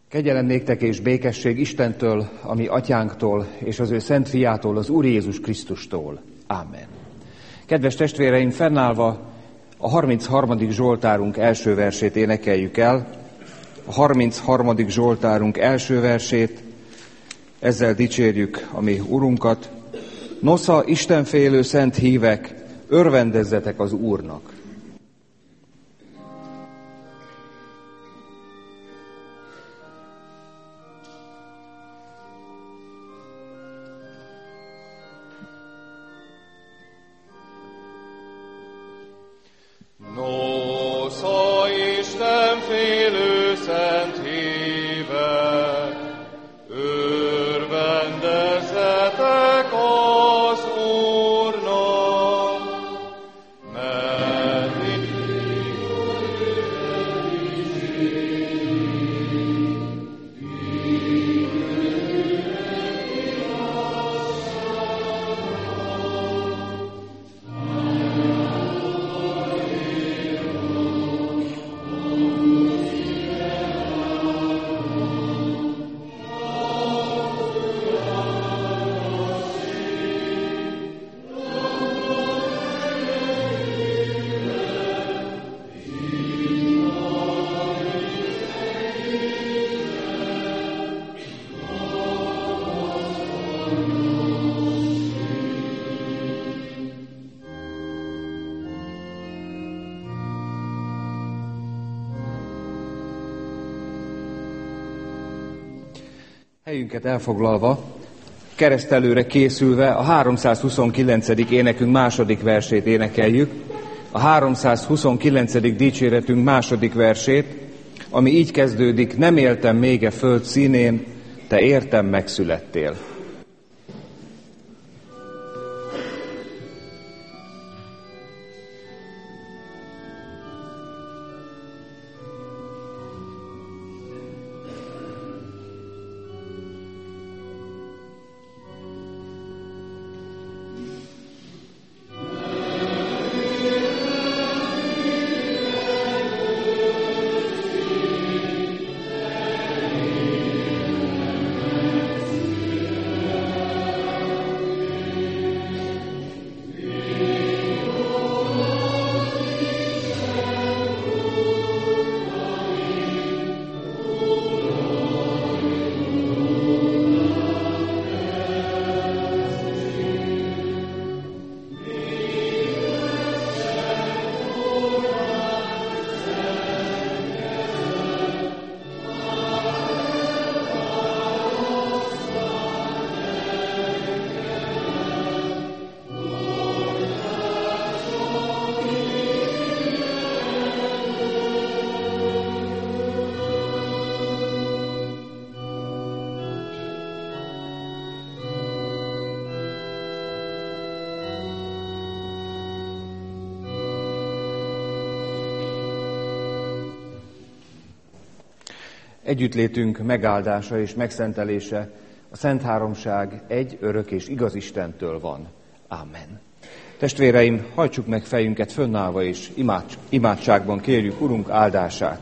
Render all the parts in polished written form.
Kegyelem néktek és békesség Istentől, a mi atyánktól, és az ő szent fiától, az Úr Jézus Krisztustól. Ámen. Kedves testvéreim, fennállva a 33. Zsoltárunk első versét énekeljük el. A 33. Zsoltárunk első versét, ezzel dicsérjük a mi Urunkat. Nosza, istenfélő szent hívek, örvendezzetek az Úrnak! Helyünket elfoglalva, keresztelőre készülve a 329. énekünk második versét énekeljük. A 329. dicséretünk második versét, ami így kezdődik: nem éltem még a föld színén, te értem megszülettél. Együttlétünk megáldása és megszentelése a Szent Háromság egy örök és igaz Istentől van. Ámen. Testvéreim, hajtsuk meg fejünket fönnállva, és imádságban kérjük Urunk áldását.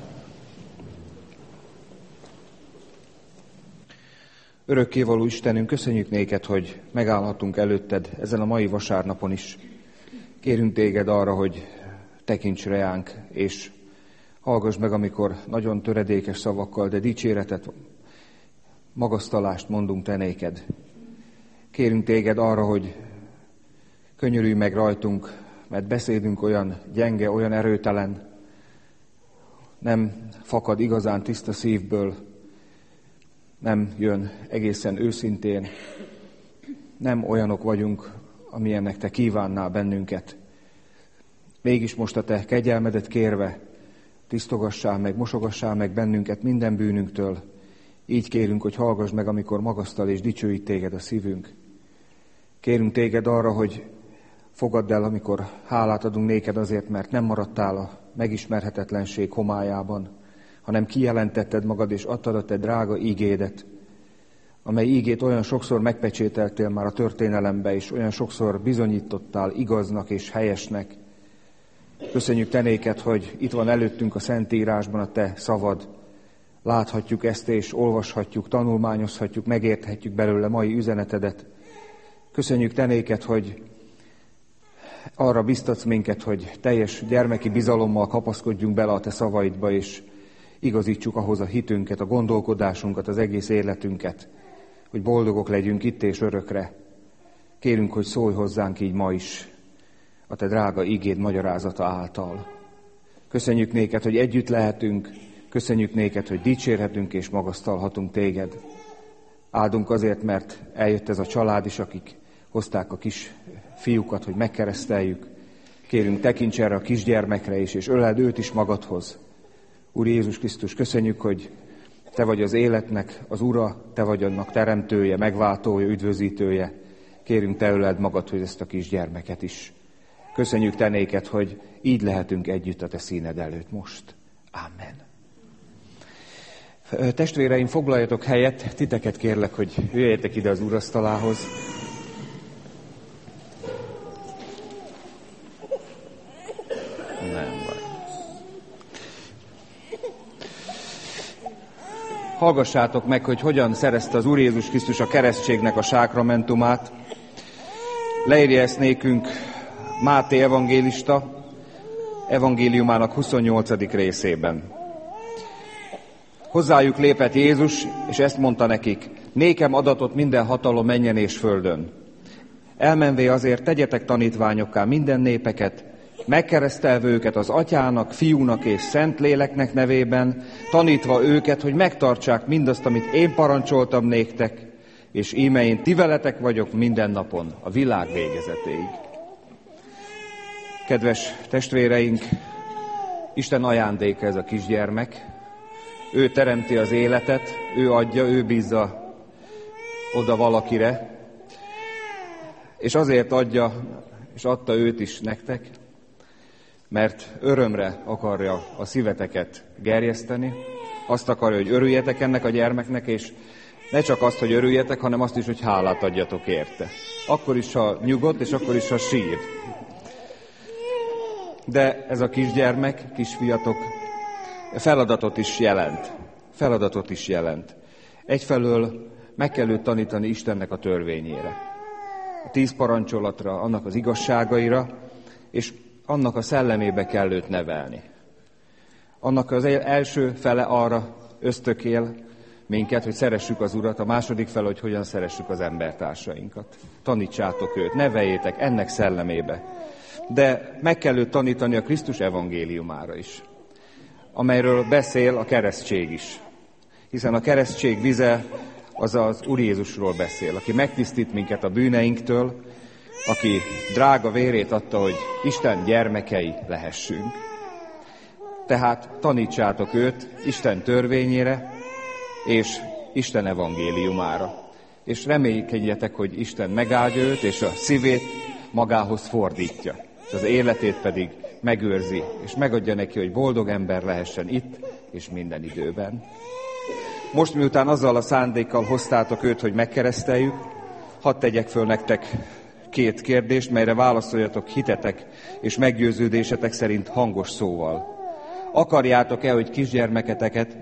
Örökkévaló Istenünk, köszönjük néked, hogy megállhatunk előtted ezen a mai vasárnapon is. Kérünk téged arra, hogy tekints reánk, és hallgass meg, amikor nagyon töredékes szavakkal, de dicséretet, magasztalást mondunk te néked. Kérünk téged arra, hogy könyörülj meg rajtunk, mert beszédünk olyan gyenge, olyan erőtelen, nem fakad igazán tiszta szívből, nem jön egészen őszintén, nem olyanok vagyunk, amilyennek te kívánnál bennünket. Mégis most a te kegyelmedet kérve, tisztogassál meg, mosogassál meg bennünket minden bűnünktől. Így kérünk, hogy hallgass meg, amikor magasztal és dicsőít téged a szívünk. Kérünk téged arra, hogy fogadd el, amikor hálát adunk néked azért, mert nem maradtál a megismerhetetlenség homályában, hanem kijelentetted magad és adtad a te drága ígédet, amely ígét olyan sokszor megpecsételtél már a történelembe, és olyan sokszor bizonyítottál igaznak és helyesnek. Köszönjük te néked, hogy itt van előttünk a Szentírásban a te szavad, láthatjuk ezt, és olvashatjuk, tanulmányozhatjuk, megérthetjük belőle mai üzenetedet. Köszönjük te néked, hogy arra biztatsz minket, hogy teljes gyermeki bizalommal kapaszkodjunk bele a te szavaidba, és igazítsuk ahhoz a hitünket, a gondolkodásunkat, az egész életünket, hogy boldogok legyünk itt és örökre. Kérünk, hogy szólj hozzánk így ma is a te drága igéd magyarázata által. Köszönjük néked, hogy együtt lehetünk, köszönjük néked, hogy dicsérhetünk és magasztalhatunk téged. Áldunk azért, mert eljött ez a család is, akik hozták a kis fiúkat, hogy megkereszteljük. Kérünk, tekints erre a kisgyermekre is, és öleld őt is magadhoz. Úr Jézus Krisztus, köszönjük, hogy te vagy az életnek az Ura, te vagy annak teremtője, megváltója, üdvözítője. Kérünk, te öleld magadhoz ezt a kisgyermeket is. Köszönjük te néked, hogy így lehetünk együtt a te színed előtt most. Amen. Testvéreim, foglaljatok helyet, titeket kérlek, hogy jöjjetek ide az úrasztalához. Nem baj. Hallgassátok meg, hogy hogyan szerezte az Úr Jézus Krisztus a keresztségnek a sákramentumát. Leírja ezt nékünk Máté evangélista evangéliumának 28. részében. Hozzájuk lépett Jézus, és ezt mondta nekik: nékem adatott minden hatalom mennyen és földön. Elmenvé azért tegyetek tanítványokká minden népeket, megkeresztelve őket az Atyának, Fiúnak és Szentléleknek nevében, tanítva őket, hogy megtartsák mindazt, amit én parancsoltam néktek, és íme én ti veletek vagyok minden napon, a világ végezetéig. Kedves testvéreink, Isten ajándéka ez a kisgyermek. Ő teremti az életet, ő adja, ő bízza oda valakire, és azért adja, és adta őt is nektek, mert örömre akarja a szíveteket gerjeszteni, azt akarja, hogy örüljetek ennek a gyermeknek, és ne csak azt, hogy örüljetek, hanem azt is, hogy hálát adjatok érte. Akkor is, ha nyugodt, és akkor is, ha sír. De ez a kisgyermek, kisfiatok feladatot is jelent. Feladatot is jelent. Egyfelől meg kell őt tanítani Istennek a törvényére. A 10 parancsolatra, annak az igazságaira, és annak a szellemébe kell őt nevelni. Annak az első fele arra ösztökél minket, hogy szeressük az Urat, a második fele, hogy hogyan szeressük az embertársainkat. Tanítsátok őt, neveljétek ennek szellemébe. De meg kell őt tanítani a Krisztus evangéliumára is, amelyről beszél a keresztség is. Hiszen a keresztség vize az az Úr Jézusról beszél, aki megtisztít minket a bűneinktől, aki drága vérét adta, hogy Isten gyermekei lehessünk. Tehát tanítsátok őt Isten törvényére és Isten evangéliumára. És reménykedjetek, hogy Isten megáldja őt, és a szívét magához fordítja, és az életét pedig megőrzi, és megadja neki, hogy boldog ember lehessen itt és minden időben. Most miután azzal a szándékkal hoztátok őt, hogy megkereszteljük, hadd tegyek föl nektek 2 kérdést, melyre válaszoljatok hitetek és meggyőződésetek szerint hangos szóval. Akarjátok-e, hogy kisgyermeketeket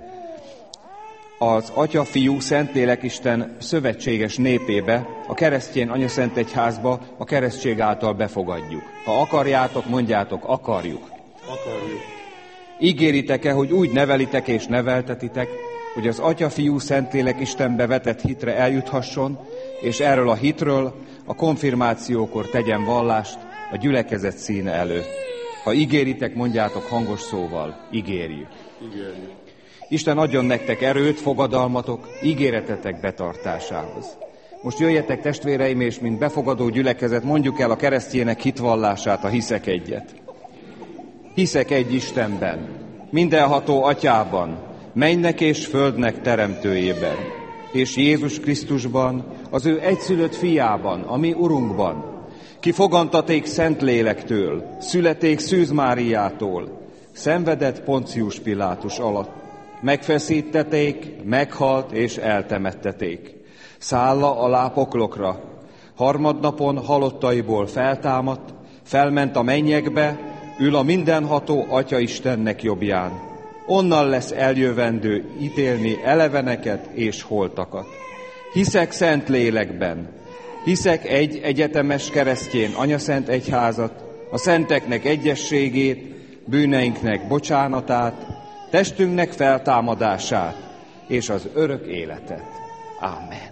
az Atya, Fiú, Szentlélek Isten szövetséges népébe, a keresztény anyaszentegyházba a keresztség által befogadjuk? Ha akarjátok, mondjátok, akarjuk. Akarjuk. Ígéritek-e, hogy úgy nevelitek és neveltetitek, hogy az Atya, Fiú, Szentlélek Istenbe vetett hitre eljuthasson, és erről a hitről a konfirmációkor tegyen vallást a gyülekezet színe előtt? Ha ígéritek, mondjátok hangos szóval, ígérjük. Ígérjük. Isten adjon nektek erőt, fogadalmatok, ígéretetek betartásához. Most jöjjetek, testvéreim, és mint befogadó gyülekezet mondjuk el a keresztjének hitvallását, a hiszek egyet. Hiszek egy Istenben, mindenható Atyában, mennynek és földnek teremtőjében, és Jézus Krisztusban, az ő egyszülött fiában, a mi Urunkban, ki fogantaték Szentlélektől, születék Szűz Máriától, szenvedett Poncius Pilátus alatt, megfeszítették, meghalt és eltemetteték. Szálla alá poklokra, harmadnapon halottaiból feltámadt, felment a mennyekbe, ül a mindenható Atya Istennek jobbján. onnan lesz eljövendő ítélni eleveneket és holtakat. Hiszek szent lélekben, hiszek egy egyetemes keresztjén anyaszent egyházat, a szenteknek egyességét, bűneinknek bocsánatát, testünknek feltámadását és az örök életet. Ámen.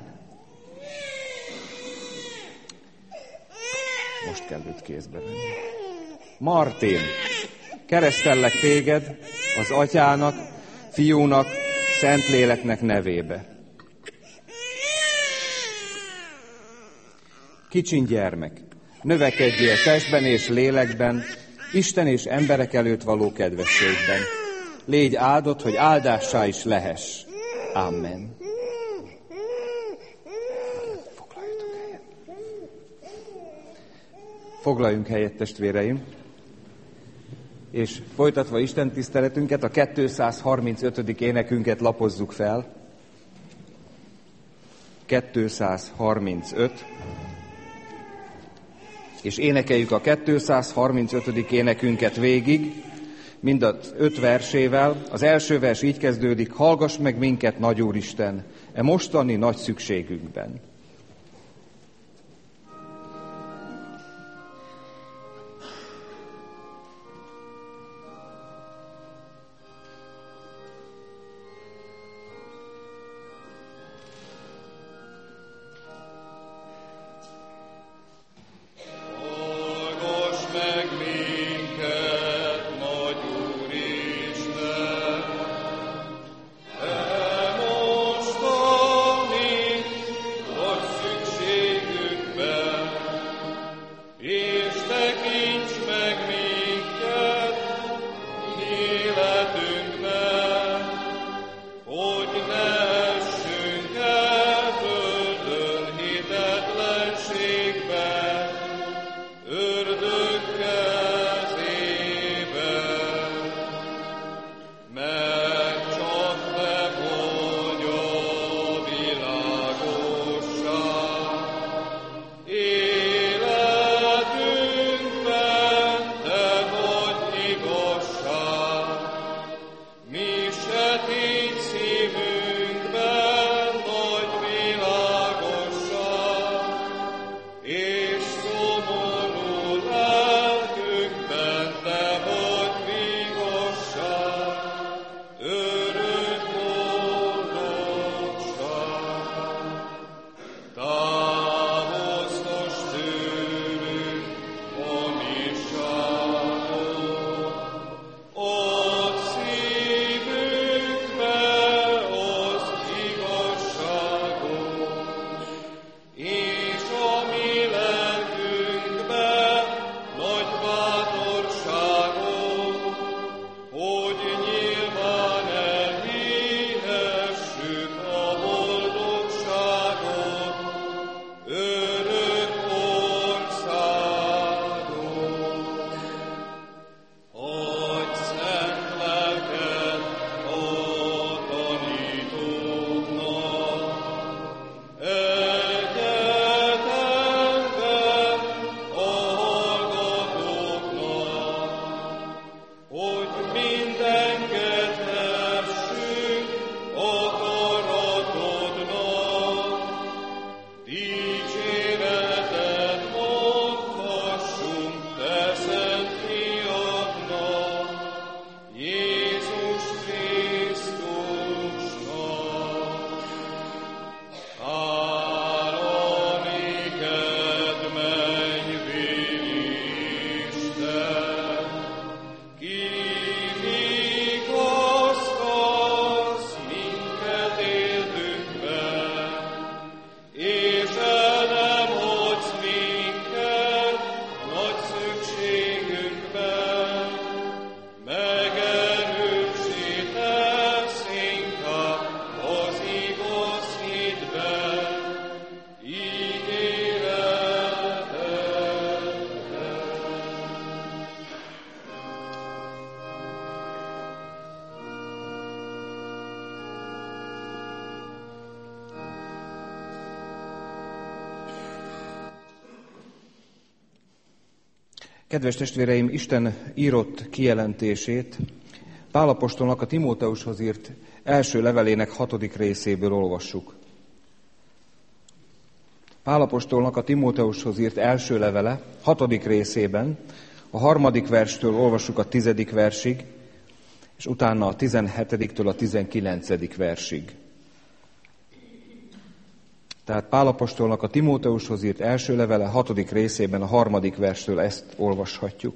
Most kell őt kézbe venni. Martin, keresztellek téged az Atyának, Fiúnak, Szentléleknek nevébe. Kicsin gyermek, növekedjél testben és lélekben, Isten és emberek előtt való kedvességben. Légy áldott, hogy áldássá is lehess. Amen. Foglaljunk helyet, testvéreim, és folytatva Isten tiszteletünket, a 235. énekünket lapozzuk fel. 235. És énekeljük a 235. énekünket végig, mind az 5 versével. Az első vers így kezdődik: hallgass meg minket, nagy Úristen, e mostani nagy szükségünkben. Kedves testvéreim, Isten írott kijelentését Pál apostolnak a Timóteushoz írt első levelének 6. részéből olvassuk. Pál apostolnak a Timóteushoz írt első levele 6. részében, a 3. verstől olvassuk a 10. versig, és utána a 17-től a 19. versig. Tehát Pál apostolnak a Timóteushoz írt első levele 6. részében a 3. verstől ezt olvashatjuk.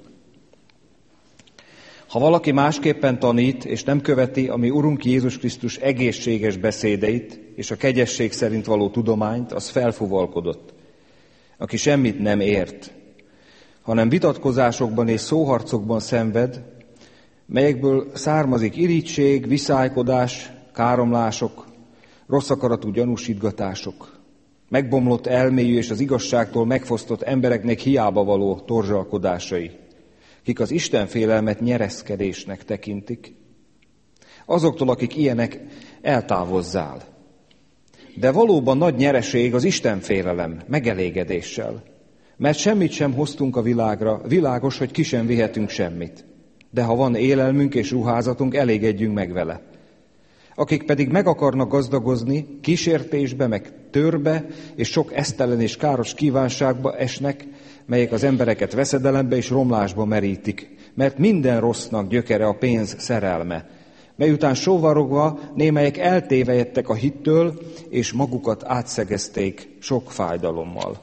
Ha valaki másképpen tanít, és nem követi a mi Urunk Jézus Krisztus egészséges beszédeit, és a kegyesség szerint való tudományt, az felfuvalkodott, aki semmit nem ért, hanem vitatkozásokban és szóharcokban szenved, melyekből származik irigység, viszálykodás, káromlások, rossz akaratú gyanúsítgatások, megbomlott elméjű és az igazságtól megfosztott embereknek hiába való torzsalkodásai, kik az Istenfélelmet nyereszkedésnek tekintik. Azoktól, akik ilyenek, eltávozzál. De valóban nagy nyereség az Istenfélelem megelégedéssel, mert semmit sem hoztunk a világra, világos, hogy ki sem vihetünk semmit. De ha van élelmünk és ruházatunk, elégedjünk meg vele. Akik pedig meg akarnak gazdagozni, kísértésbe, meg törbe, és sok esztelen és káros kívánságba esnek, melyek az embereket veszedelembe és romlásba merítik, mert minden rossznak gyökere a pénz szerelme, mely után sóvarogva némelyek eltévejedtek a hittől, és magukat átszegezték sok fájdalommal.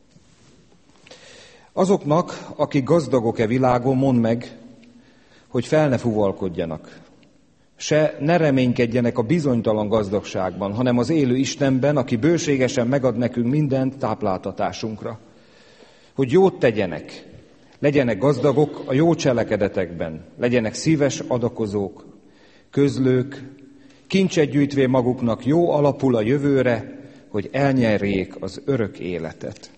Azoknak, akik gazdagok-e világon, mondd meg, hogy fel ne fuvalkodjanak, se ne reménykedjenek a bizonytalan gazdagságban, hanem az élő Istenben, aki bőségesen megad nekünk mindent tápláltatásunkra. Hogy jót tegyenek, legyenek gazdagok a jó cselekedetekben, legyenek szíves adakozók, közlők, kincset gyűjtvén maguknak jó alapul a jövőre, hogy elnyerjék az örök életet.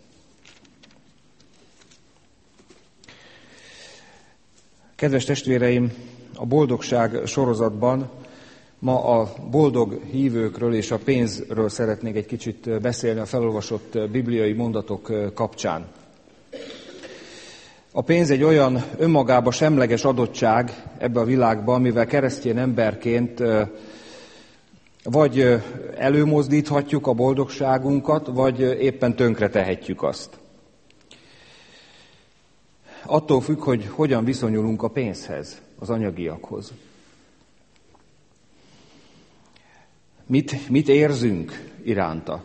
Kedves testvéreim, a boldogság sorozatban ma a boldog hívőkről és a pénzről szeretnék egy kicsit beszélni a felolvasott bibliai mondatok kapcsán. A pénz egy olyan önmagába semleges adottság ebbe a világban, amivel keresztény emberként vagy előmozdíthatjuk a boldogságunkat, vagy éppen tönkretehetjük azt. Attól függ, hogy hogyan viszonyulunk a pénzhez, az anyagiakhoz. Mit érzünk iránta?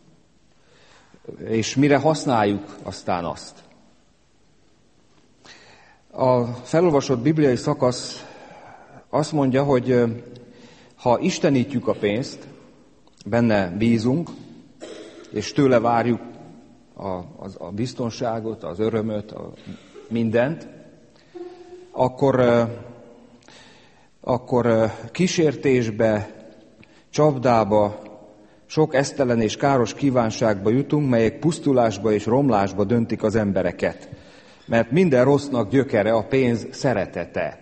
És mire használjuk aztán azt? A felolvasott bibliai szakasz azt mondja, hogy ha istenítjük a pénzt, benne bízunk, és tőle várjuk a biztonságot, az örömöt, mindent, akkor kísértésbe, csapdába, sok esztelen és káros kívánságba jutunk, melyek pusztulásba és romlásba döntik az embereket. Mert minden rossznak gyökere a pénz szeretete.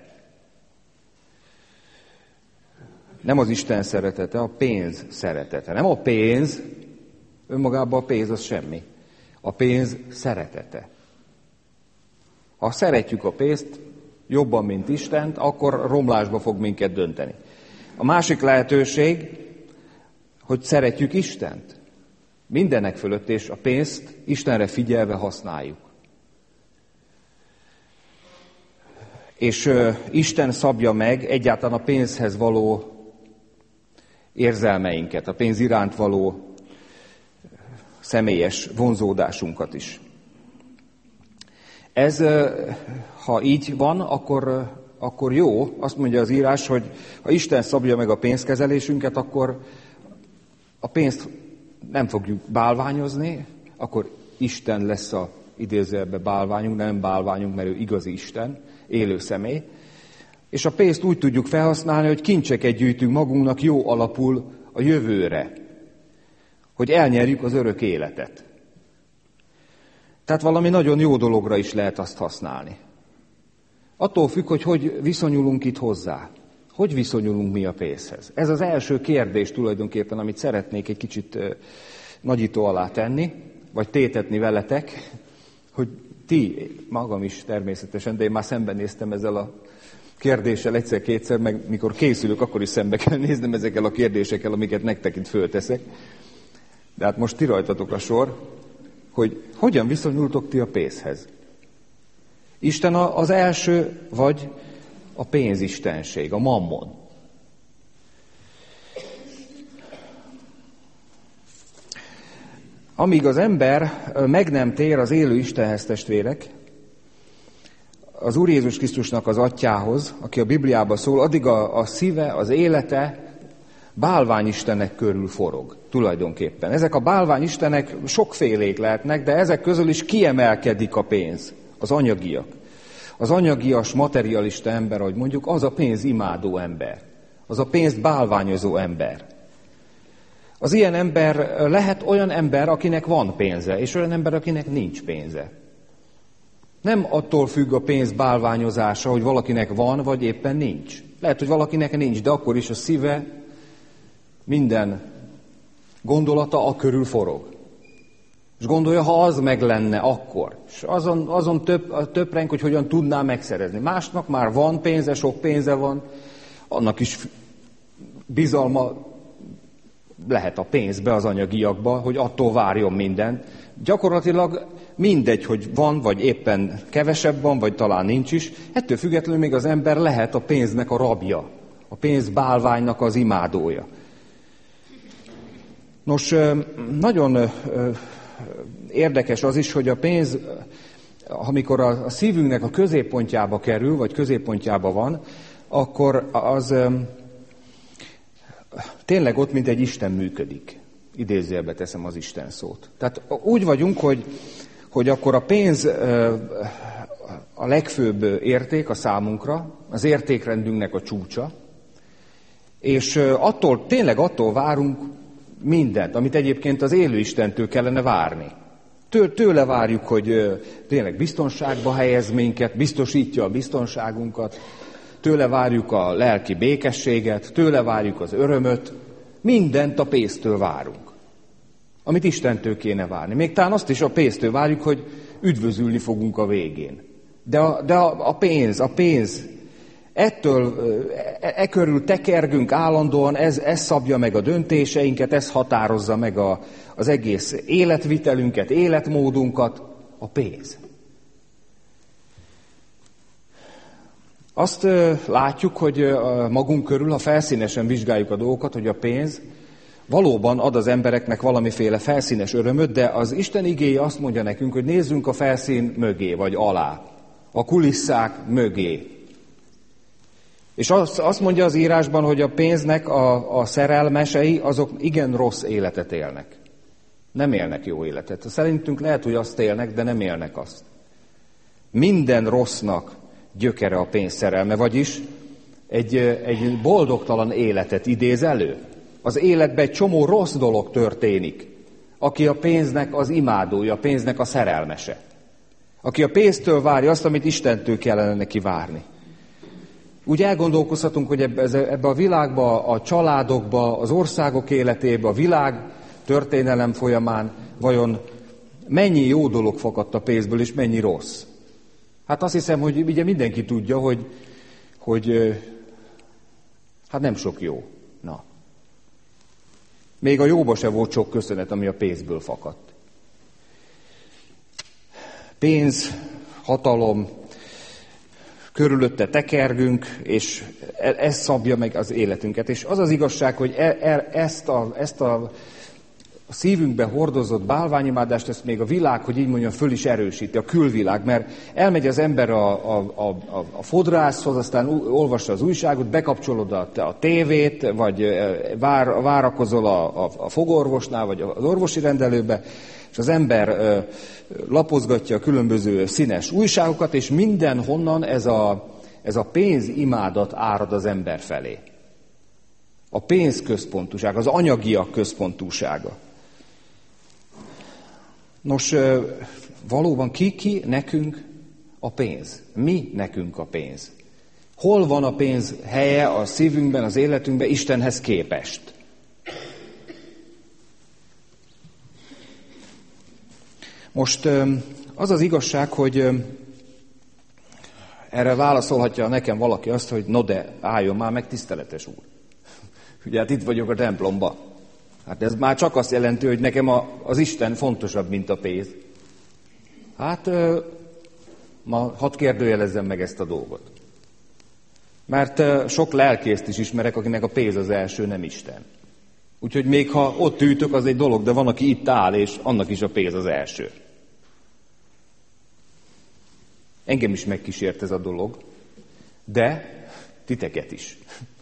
Nem az Isten szeretete, a pénz szeretete. Nem a pénz, önmagában a pénz az semmi. A pénz szeretete. Ha szeretjük a pénzt jobban, mint Istent, akkor romlásba fog minket dönteni. A másik lehetőség, hogy szeretjük Istent. Mindenek fölött, és a pénzt Istenre figyelve használjuk. És Isten szabja meg egyáltalán a pénzhez való érzelmeinket, a pénz iránt való személyes vonzódásunkat is. Ez, ha így van, akkor jó. Azt mondja az írás, hogy ha Isten szabja meg a pénzkezelésünket, akkor a pénzt nem fogjuk bálványozni, akkor Isten lesz a idézőjelben bálványunk, nem bálványunk, mert ő igazi Isten, élő személy. És a pénzt úgy tudjuk felhasználni, hogy kincseket gyűjtünk magunknak jó alapul a jövőre, hogy elnyerjük az örök életet. Tehát valami nagyon jó dologra is lehet azt használni. Attól függ, hogy viszonyulunk itt hozzá. Hogy viszonyulunk mi a pénzhez? Ez az első kérdés tulajdonképpen, amit szeretnék egy kicsit nagyító alá tenni, vagy tétetni veletek, hogy ti, magam is természetesen, de én már szembenéztem ezzel a kérdéssel egyszer-kétszer, meg mikor készülök, akkor is szembe kell néznem ezekkel a kérdésekkel, amiket nektek itt fölteszek. De hát most ti rajtatok a sor, hogy hogyan viszonyultok ti a pénzhez. Isten az első, vagy a pénzistenség, a mammon? Amíg az ember meg nem tér az élő Istenhez, testvérek, az Úr Jézus Krisztusnak az atyához, aki a Bibliában szól, addig a szíve, az élete bálványistenek körül forog tulajdonképpen. Ezek a bálványistenek sokfélék lehetnek, de ezek közül is kiemelkedik a pénz, az anyagiak. Az anyagias, materialista ember, ahogy mondjuk, az a pénzimádó ember. Az a pénzt bálványozó ember. Az ilyen ember lehet olyan ember, akinek van pénze, és olyan ember, akinek nincs pénze. Nem attól függ a pénz bálványozása, hogy valakinek van, vagy éppen nincs. Lehet, hogy valakinek nincs, de akkor is a szíve, minden gondolata a körül forog. És gondolja, ha az meg lenne, akkor. És azon töpreng, hogy hogyan tudná megszerezni. Másnak már van pénze, sok pénze van, annak is bizalma lehet a pénzbe, az anyagiakba, hogy attól várjon mindent. Gyakorlatilag mindegy, hogy van, vagy éppen kevesebb van, vagy talán nincs is. Ettől függetlenül még az ember lehet a pénznek a rabja, a pénzbálványnak az imádója. Nos, nagyon érdekes az is, hogy a pénz, amikor a szívünknek a középpontjába kerül, vagy középpontjába van, akkor az tényleg ott, mint egy Isten működik. Idézőjelbe teszem az Isten szót. Tehát úgy vagyunk, hogy akkor a pénz a legfőbb érték a számunkra, az értékrendünknek a csúcsa, és tényleg attól várunk mindent, amit egyébként az élő Istentől kellene várni. Tőle várjuk, hogy tényleg biztonságba helyez minket, biztosítja a biztonságunkat, tőle várjuk a lelki békességet, tőle várjuk az örömöt, mindent a pénztől várunk, amit Istentől kéne várni. Még talán azt is a pénztől várjuk, hogy üdvözülni fogunk a végén. De a pénz, ettől, körül tekergünk állandóan, ez szabja meg a döntéseinket, ez határozza meg az egész életvitelünket, életmódunkat, a pénz. Azt látjuk, hogy magunk körül, ha felszínesen vizsgáljuk a dolgokat, hogy a pénz valóban ad az embereknek valamiféle felszínes örömöt, de az Isten igéje azt mondja nekünk, hogy nézzünk a felszín mögé, vagy alá, a kulisszák mögé. És azt mondja az írásban, hogy a pénznek a szerelmesei, azok igen rossz életet élnek. Nem élnek jó életet. Szerintünk lehet, hogy azt élnek, de nem élnek azt. Minden rossznak gyökere a pénz szerelme, vagyis egy boldogtalan életet idéz elő. Az életben egy csomó rossz dolog történik, aki a pénznek az imádója, a pénznek a szerelmese. Aki a pénztől várja azt, amit Istentől kellene neki várni. Úgy elgondolkozhatunk, hogy ebbe a világba, a családokba, az országok életébe, a világ történelem folyamán vajon mennyi jó dolog fakadt a pénzből, és mennyi rossz. Hát azt hiszem, hogy ugye mindenki tudja, hogy hát nem sok jó. Na. Még a jóba se volt sok köszönet, ami a pénzből fakadt. Pénz, hatalom, körülötte tekergünk, és ez szabja meg az életünket. És az az igazság, hogy ezt a szívünkbe hordozott bálványimádást, ezt még a világ, hogy így mondjam, föl is erősíti, a külvilág, mert elmegy az ember a fodrászhoz, aztán olvassa az újságot, bekapcsolod a tévét, vagy várakozol a fogorvosnál, vagy az orvosi rendelőbe, és az ember lapozgatja a különböző színes újságokat, és mindenhonnan ez a pénzimádat árad az ember felé. A pénz központúság, az anyagiak központúsága. Nos, valóban ki nekünk a pénz? Mi nekünk a pénz? Hol van a pénz helye a szívünkben, az életünkben Istenhez képest? Most az az igazság, hogy Erre válaszolhatja nekem valaki azt, hogy no de, álljon már meg, tiszteletes úr. Ugye hát itt vagyok a templomba. Hát ez már csak azt jelenti, hogy nekem az Isten fontosabb, mint a pénz. Hát ma hadd kérdőjelezzem meg ezt a dolgot. Mert sok lelkészt is ismerek, akinek a pénz az első, nem Isten. Úgyhogy még ha ott ütök, az egy dolog, de van, aki itt áll, és annak is a pénz az első. Engem is megkísért ez a dolog, de titeket is.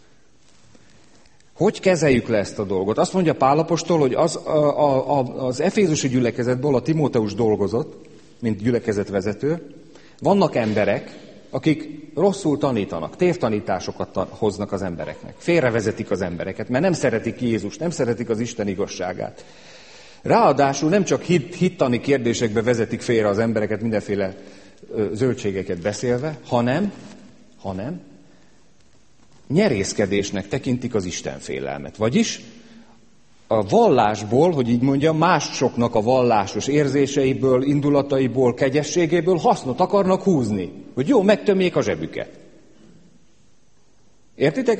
Hogy kezeljük le ezt a dolgot? Azt mondja Pál apostol, hogy az efézusi gyülekezetből a Timóteus dolgozott, mint gyülekezetvezető. Vannak emberek, akik rosszul tanítanak, tévtanításokat hoznak az embereknek. Félrevezetik az embereket, mert nem szeretik Jézust, nem szeretik az Isten igazságát. Ráadásul nem csak hittani kérdésekbe vezetik félre az embereket, mindenféle zöldségeket beszélve, hanem nyerészkedésnek tekintik az Istenfélelmet. Vagyis a vallásból, hogy így mondjam, másoknak a vallásos érzéseiből, indulataiból, kegyességéből hasznot akarnak húzni, hogy jó, megtömjék a zsebüket. Értitek?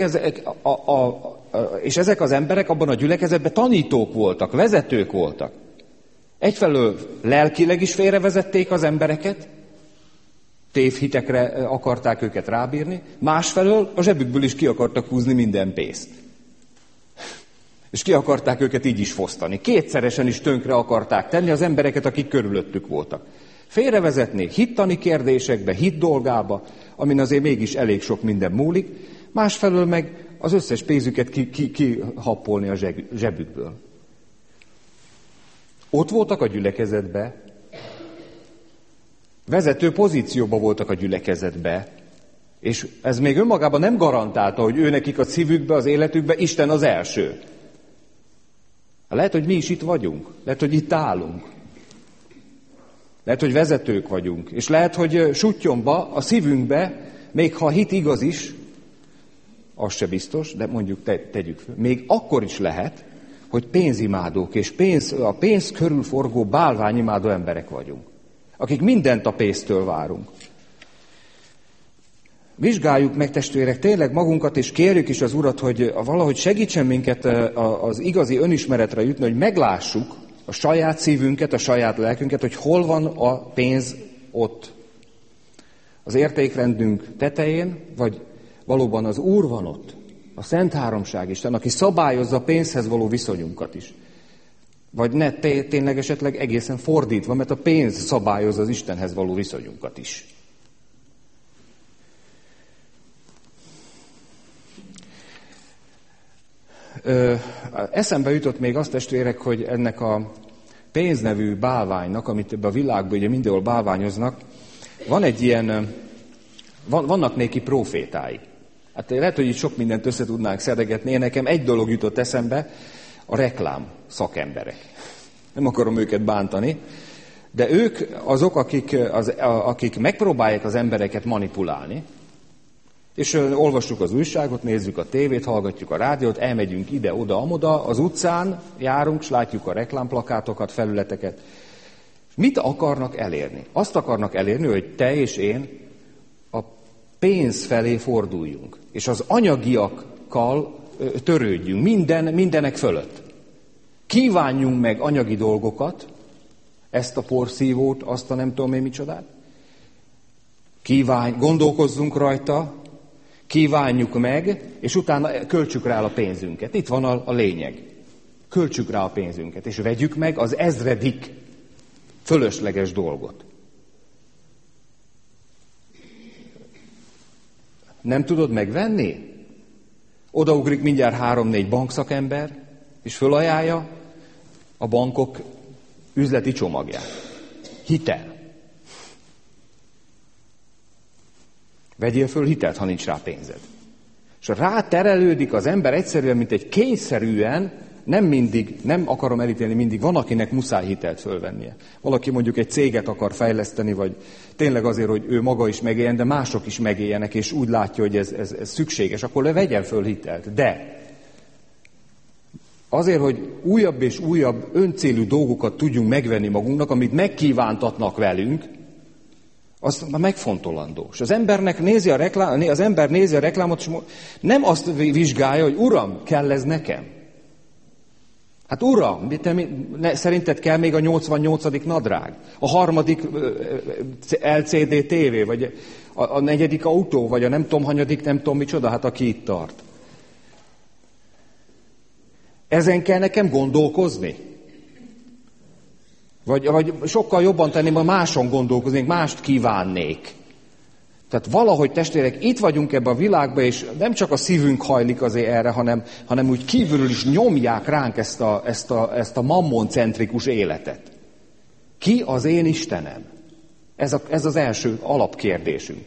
És ezek az emberek abban a gyülekezetben tanítók voltak, vezetők voltak. Egyfelől lelkileg is félrevezették az embereket, tévhitekre akarták őket rábírni, másfelől a zsebükből is ki akartak húzni minden pénzt. És ki akarták őket így is fosztani. Kétszeresen is tönkre akarták tenni az embereket, akik körülöttük voltak. Félrevezetni hittani kérdésekbe, hit dolgába, amin azért mégis elég sok minden múlik, másfelől meg az összes pénzüket kihappolni a zsebükből. Ott voltak a gyülekezetbe, vezető pozícióban voltak a gyülekezetbe, és ez még önmagában nem garantálta, hogy őnekik a szívükbe, az életükbe Isten az első. Lehet, hogy mi is itt vagyunk, lehet, hogy itt állunk, lehet, hogy vezetők vagyunk, és lehet, hogy suttyomba, a szívünkbe, még ha hit igaz is, az se biztos, de mondjuk tegyük föl, még akkor is lehet, hogy pénzimádók és a pénz körül forgó bálványimádó emberek vagyunk, akik mindent a pénztől várunk. Vizsgáljuk meg, testvérek, tényleg magunkat, és kérjük is az Urat, hogy valahogy segítsen minket az igazi önismeretre jutni, hogy meglássuk a saját szívünket, a saját lelkünket, hogy hol van a pénz ott. Az értékrendünk tetején, vagy valóban az Úr van ott, a Szent Háromság Isten, aki szabályozza a pénzhez való viszonyunkat is. Vagy tényleg esetleg egészen fordítva, mert a pénz szabályozza az Istenhez való viszonyunkat is. Eszembe jutott még azt, testvérek, hogy ennek a pénznevű bálványnak, amit ebben a világban ugye mindenhol bálványoznak, van egy ilyen, vannak néki profétái. Hát lehet, hogy itt sok mindent össze tudnánk szedegetni. Én nekem egy dolog jutott eszembe, a reklám szakemberek. Nem akarom őket bántani, de ők azok, akik megpróbálják az embereket manipulálni, és olvassuk az újságot, nézzük a tévét, hallgatjuk a rádiót, elmegyünk ide, oda, amoda, az utcán járunk, és látjuk a reklámplakátokat, felületeket. Mit akarnak elérni? Azt akarnak elérni, hogy te és én a pénz felé forduljunk, és az anyagiakkal törődjünk, mindenek fölött. Kívánjunk meg anyagi dolgokat, ezt a porszívót, azt a nem tudom én micsodát. Gondolkozzunk rajta, kívánjuk meg, és utána költsük rá a pénzünket. Itt van a lényeg. Költsük rá a pénzünket, és vegyük meg az ezredik fölösleges dolgot. Nem tudod megvenni? Odaugrik mindjárt 3-4 bankszakember, és fölajánlja a bankok üzleti csomagját. Hitel. Vegyél föl hitelt, ha nincs rá pénzed. És ráterelődik az ember egyszerűen, mint egy kényszerűen, nem akarom elítélni mindig, van, akinek muszáj hitelt fölvennie. Valaki mondjuk egy céget akar fejleszteni, vagy tényleg azért, hogy ő maga is megéljen, de mások is megéljenek, és úgy látja, hogy ez szükséges, akkor vegyen föl hitelt. De azért, hogy újabb és újabb öncélú dolgokat tudjunk megvenni magunknak, amit megkívántatnak velünk, az megfontolandó. És az ember nézi a reklámot, és nem azt vizsgálja, hogy Uram, kell ez nekem? Hát Uram, szerinted kell még a 88. nadrág? A 3. LCD TV, vagy a 4. autó, vagy a nem tudom hanyadik, nem tudom micsoda, hát aki itt tart. Ezen kell nekem gondolkozni? Vagy sokkal jobban tenném, ha máson gondolkoznék, mást kívánnék. Tehát valahogy testvérek, itt vagyunk ebben a világban, és nem csak a szívünk hajlik azért erre, hanem úgy kívülről is nyomják ránk ezt a mammoncentrikus életet. Ki az én Istenem? Ez az első alapkérdésünk.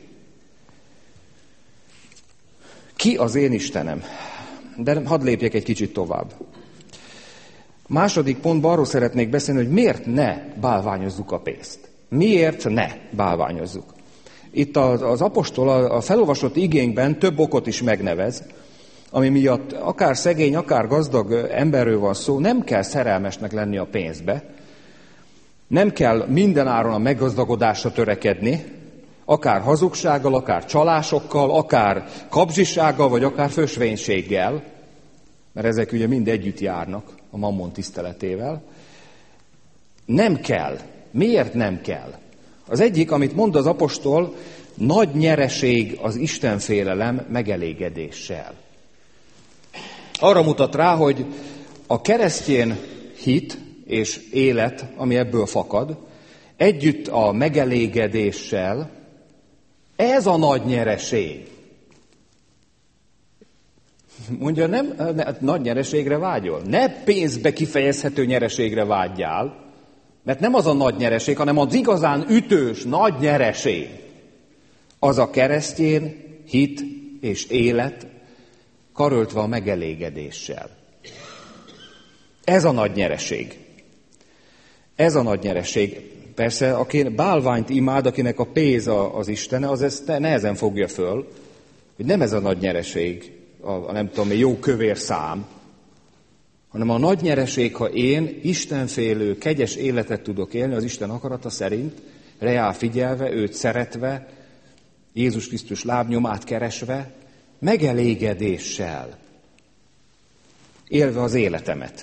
Ki az én Istenem? De hadd lépjek egy kicsit tovább. Második pontban arról szeretnék beszélni, hogy miért ne bálványozzuk a pénzt. Miért ne bálványozzuk? Itt az apostol a felolvasott igénkben több okot is megnevez, ami miatt akár szegény, akár gazdag emberről van szó, nem kell szerelmesnek lenni a pénzbe, nem kell mindenáron a meggazdagodásra törekedni, akár hazugsággal, akár csalásokkal, akár kapzsisággal, vagy akár fösvénységgel, mert ezek ugye mind együtt járnak a mammon tiszteletével. Nem kell. Miért nem kell? Az egyik, amit mond az apostol, nagy nyereség az istenfélelem megelégedéssel. Arra mutat rá, hogy a keresztény hit és élet, ami ebből fakad, együtt a megelégedéssel, ez a nagy nyereség. Mondja, nem nagy nyereségre vágyol. Ne pénzbe kifejezhető nyereségre vágyjál, mert nem az a nagy nyereség, hanem az igazán ütős, nagy nyereség. Az a keresztény hit és élet karöltve a megelégedéssel. Ez a nagy nyereség. Ez a nagy nyereség. Persze, aki bálványt imád, akinek a pénz az Istene, az ezt nehezen fogja föl, hogy nem ez a nagy nyereség, a nem tudom, jó kövér szám, hanem a nagy nyereség, ha én istenfélő, kegyes életet tudok élni az Isten akarata szerint, reál figyelve, őt szeretve, Jézus Krisztus lábnyomát keresve, megelégedéssel, élve az életemet.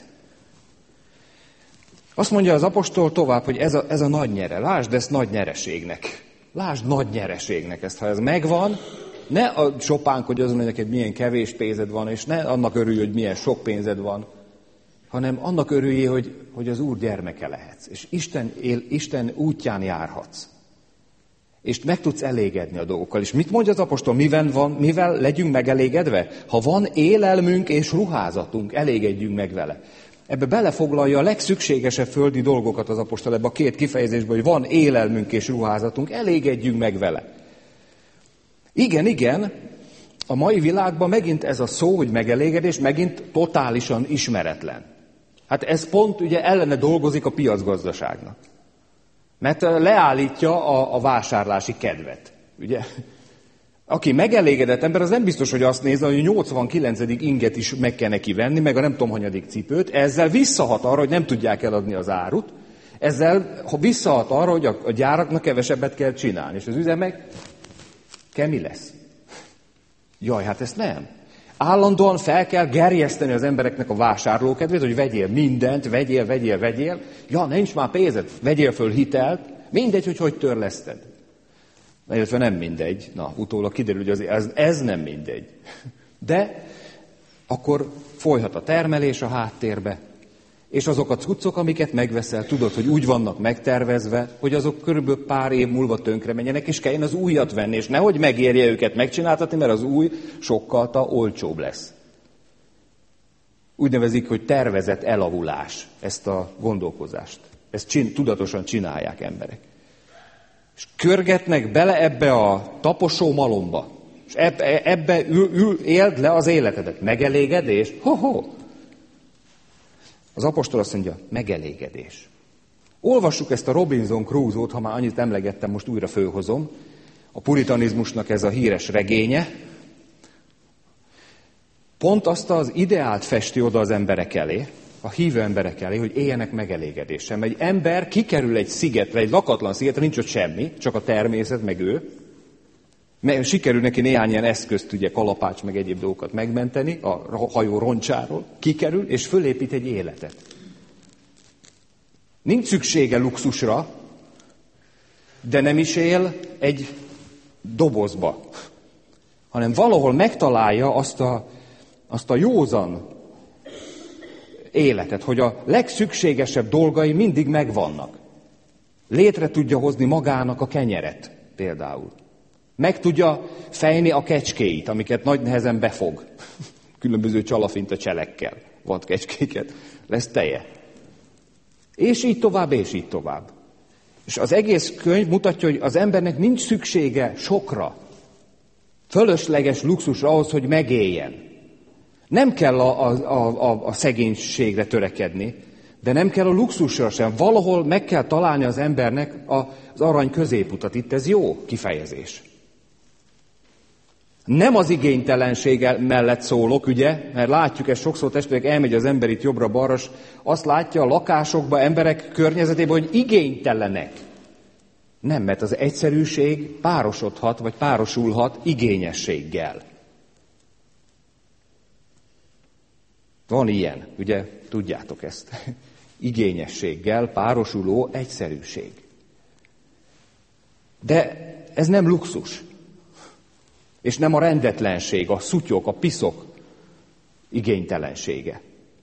Azt mondja az apostol tovább, hogy ez a nagy nyere. Lásd ezt nagy nyereségnek. Lásd nagy nyereségnek ezt. Ha ez megvan, ne sopánkodj azon, hogy neked milyen kevés pénzed van, és ne annak örülj, hogy milyen sok pénzed van, hanem annak örüljél, hogy az Úr gyermeke lehetsz, és Isten útján járhatsz. És meg tudsz elégedni a dolgokkal. És mit mondja az apostol? Mivel legyünk megelégedve? Ha van élelmünk és ruházatunk, elégedjünk meg vele. Ebbe belefoglalja a legszükségesebb földi dolgokat az apostol, ebbe a két kifejezésbe, hogy van élelmünk és ruházatunk, elégedjünk meg vele. Igen, a mai világban megint ez a szó, hogy megelégedés, megint totálisan ismeretlen. Hát ez pont ugye ellene dolgozik a piacgazdaságnak. Mert leállítja a vásárlási kedvet. Ugye? Aki megelégedett ember, az nem biztos, hogy azt nézze, hogy 89. inget is meg kell neki venni, meg a nem tudom hanyadik cipőt. Ezzel visszahat arra, hogy nem tudják eladni az árut. Ezzel visszahat arra, hogy a gyáraknak kevesebbet kell csinálni. És az üzemek mi lesz? Jaj, hát ezt nem. Állandóan fel kell gerjeszteni az embereknek a vásárlókedvét, hogy vegyél mindent, vegyél. Ja, nincs már pénzed, vegyél föl hitelt, mindegy, hogy törleszted. Illetve nem mindegy. Na, utólag kiderül, hogy ez nem mindegy. De akkor folyhat a termelés a háttérbe, és azok a cuccok, amiket megveszel, tudod, hogy úgy vannak megtervezve, hogy azok körülbelül pár év múlva tönkre menjenek, és kelljen az újat venni, és nehogy megérje őket megcsináltatni, mert az új sokkal olcsóbb lesz. Úgy nevezik, hogy tervezett elavulás ezt a gondolkozást. Ezt tudatosan csinálják emberek. És körgetnek bele ebbe a taposó malomba. És ebbe éld le az életedet. Megelégedés? Az apostol azt mondja, megelégedés. Olvassuk ezt a Robinson Crusoe-t, ha már annyit emlegettem, most újra fölhozom. A puritanizmusnak ez a híres regénye. Pont azt az ideált festi oda az emberek elé, a hívő emberek elé, hogy éljenek megelégedéssel. Mert egy ember kikerül egy szigetre, egy lakatlan szigetre, nincs ott semmi, csak a természet, meg ő. Mert sikerül neki néhány ilyen eszközt, ugye kalapács, meg egyéb dolgokat megmenteni a hajó roncsáról. Kikerül, és fölépít egy életet. Nincs szüksége luxusra, de nem is él egy dobozba, hanem valahol megtalálja azt a józan életet, hogy a legszükségesebb dolgai mindig megvannak. Létre tudja hozni magának a kenyeret például. Meg tudja fejni a kecskéit, amiket nagy nehezen befog. Különböző csalafinta cselekkel. Vad kecskéket, lesz teje. És így tovább, és így tovább. És az egész könyv mutatja, hogy az embernek nincs szüksége sokra, fölösleges luxusra ahhoz, hogy megéljen. Nem kell a szegénységre törekedni, de nem kell a luxusra sem. Valahol meg kell találni az embernek az arany középutat. Itt ez jó kifejezés. Nem az igénytelenség mellett szólok, ugye, mert látjuk ezt sokszor, testvérek, elmegy az ember itt jobbra-balra, és azt látja a lakásokban, emberek környezetében, hogy igénytelenek. Nem, mert az egyszerűség párosodhat, vagy párosulhat igényességgel. Van ilyen, ugye, tudjátok ezt. Igényességgel párosuló egyszerűség. De ez nem luxus. És nem a rendetlenség, a szutyok, a piszok igénytelensége.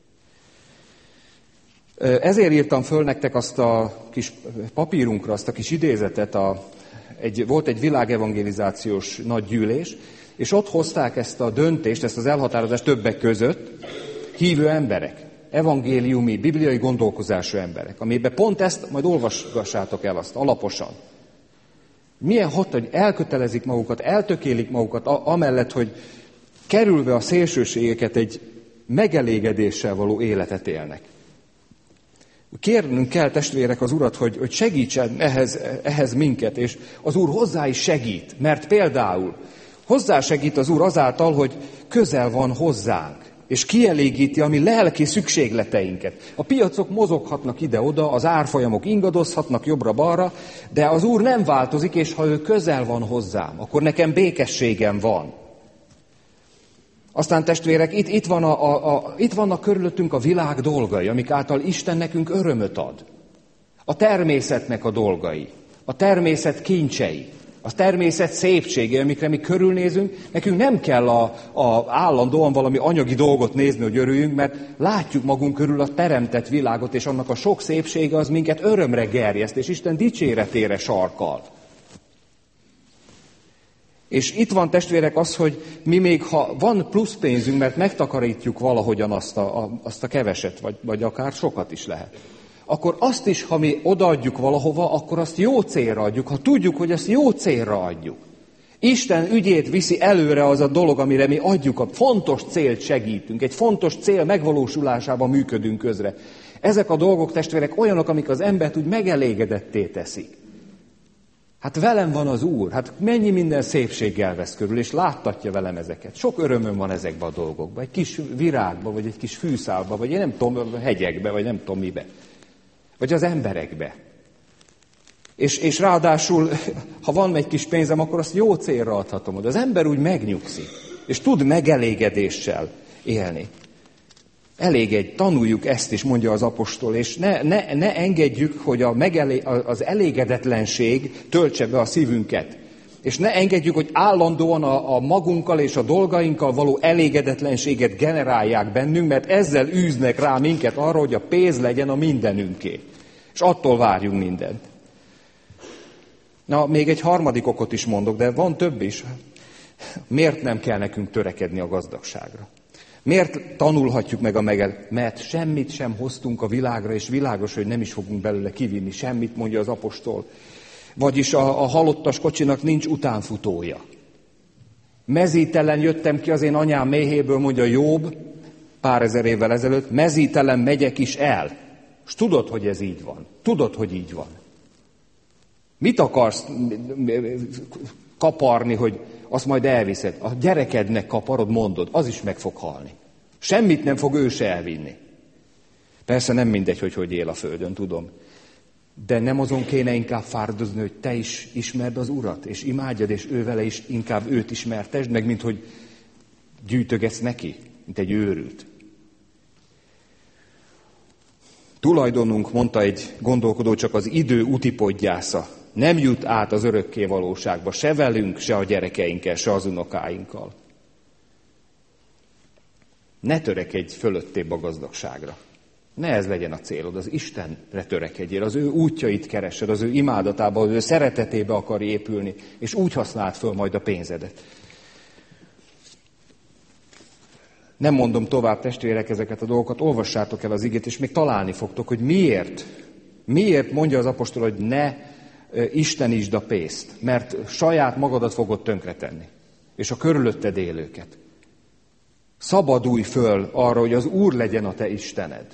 Ezért írtam föl nektek azt a kis papírunkra, azt a kis idézetet. Volt egy világevangelizációs nagy gyűlés, és ott hozták ezt a döntést, ezt az elhatározást többek között hívő emberek, evangéliumi, bibliai gondolkozású emberek, amiben pont ezt, majd olvasgassátok el azt alaposan. Milyen hat, hogy elkötelezik magukat, eltökélik magukat, amellett, hogy kerülve a szélsőségeket egy megelégedéssel való életet élnek. Kérnünk kell, testvérek, az Urat, hogy segítsen ehhez minket, és az Úr hozzá is segít, mert például hozzásegít az Úr azáltal, hogy közel van hozzánk, és kielégíti a mi lelki szükségleteinket. A piacok mozoghatnak ide-oda, az árfolyamok ingadozhatnak jobbra-balra, de az Úr nem változik, és ha ő közel van hozzám, akkor nekem békességem van. Aztán testvérek, itt vannak körülöttünk a világ dolgai, amik által Isten nekünk örömöt ad. A természetnek a dolgai, a természet kincsei, a természet szépsége, amikre mi körülnézünk, nekünk nem kell állandóan valami anyagi dolgot nézni, hogy örüljünk, mert látjuk magunk körül a teremtett világot, és annak a sok szépsége az minket örömre gerjeszt, és Isten dicséretére sarkal. És itt van, testvérek, az, hogy mi még, ha van plusz pénzünk, mert megtakarítjuk valahogyan azt a keveset, vagy akár sokat is lehet, akkor azt is, ha mi odaadjuk valahova, akkor azt jó célra adjuk, ha tudjuk, hogy ezt jó célra adjuk. Isten ügyét viszi előre az a dolog, amire mi adjuk, a fontos célt segítünk, egy fontos cél megvalósulásában működünk közre. Ezek a dolgok, testvérek, olyanok, amik az embert úgy megelégedetté teszik. Hát velem van az Úr, hát mennyi minden szépséggel vesz körül, és láttatja velem ezeket. Sok örömöm van ezekben a dolgokban, egy kis virágba, vagy egy kis fűszálba, vagy én nem tudom, hegyekbe, vagy nem tudom mibe. Vagy az emberekbe. És ráadásul, ha van egy kis pénzem, akkor azt jó célra adhatom. De az ember úgy megnyugszik, és tud megelégedéssel élni. Tanuljuk ezt is, mondja az apostol, és ne engedjük, hogy az elégedetlenség töltse be a szívünket. És ne engedjük, hogy állandóan a magunkkal és a dolgainkkal való elégedetlenséget generálják bennünk, mert ezzel űznek rá minket arra, hogy a pénz legyen a mindenünké. És attól várjunk mindent. Na, még egy harmadik okot is mondok, de van több is. Miért nem kell nekünk törekedni a gazdagságra? Miért tanulhatjuk meg Mert semmit sem hoztunk a világra, és világos, hogy nem is fogunk belőle kivinni semmit, mondja az apostol. Vagyis a halottas kocsinak nincs utánfutója. Mezítelen jöttem ki az én anyám méhéből, mondja Jobb, pár ezer évvel ezelőtt, mezítelen megyek is el. És tudod, hogy ez így van. Tudod, hogy így van. Mit akarsz kaparni, hogy azt majd elviszed? A gyerekednek kaparod, mondod, az is meg fog halni. Semmit nem fog ő se elvinni. Persze nem mindegy, hogy él a földön, tudom. De nem azon kéne inkább fáradozni, hogy te is ismerd az Urat, és imádjad, és ő vele is inkább őt ismertesd meg, mint hogy gyűjtögetsz neki, mint egy őrült. Tulajdonunk, mondta egy gondolkodó, csak az idő utipodgyásza. Nem jut át az örökké valóságba, se velünk, se a gyerekeinkkel, se az unokáinkkal. Ne törekedj fölöttébb a gazdagságra. Ne ez legyen a célod, az Istenre törekedjél, az ő útjait keresed, az ő imádatába, az ő szeretetébe akar épülni, és úgy használd föl majd a pénzedet. Nem mondom tovább, testvérek, ezeket a dolgokat, olvassátok el az igét, és még találni fogtok, hogy miért. Miért mondja az apostol, hogy ne istenítsd a pénzt, mert saját magadat fogod tönkretenni, és a körülötted élőket. Szabadulj föl arra, hogy az Úr legyen a te Istened.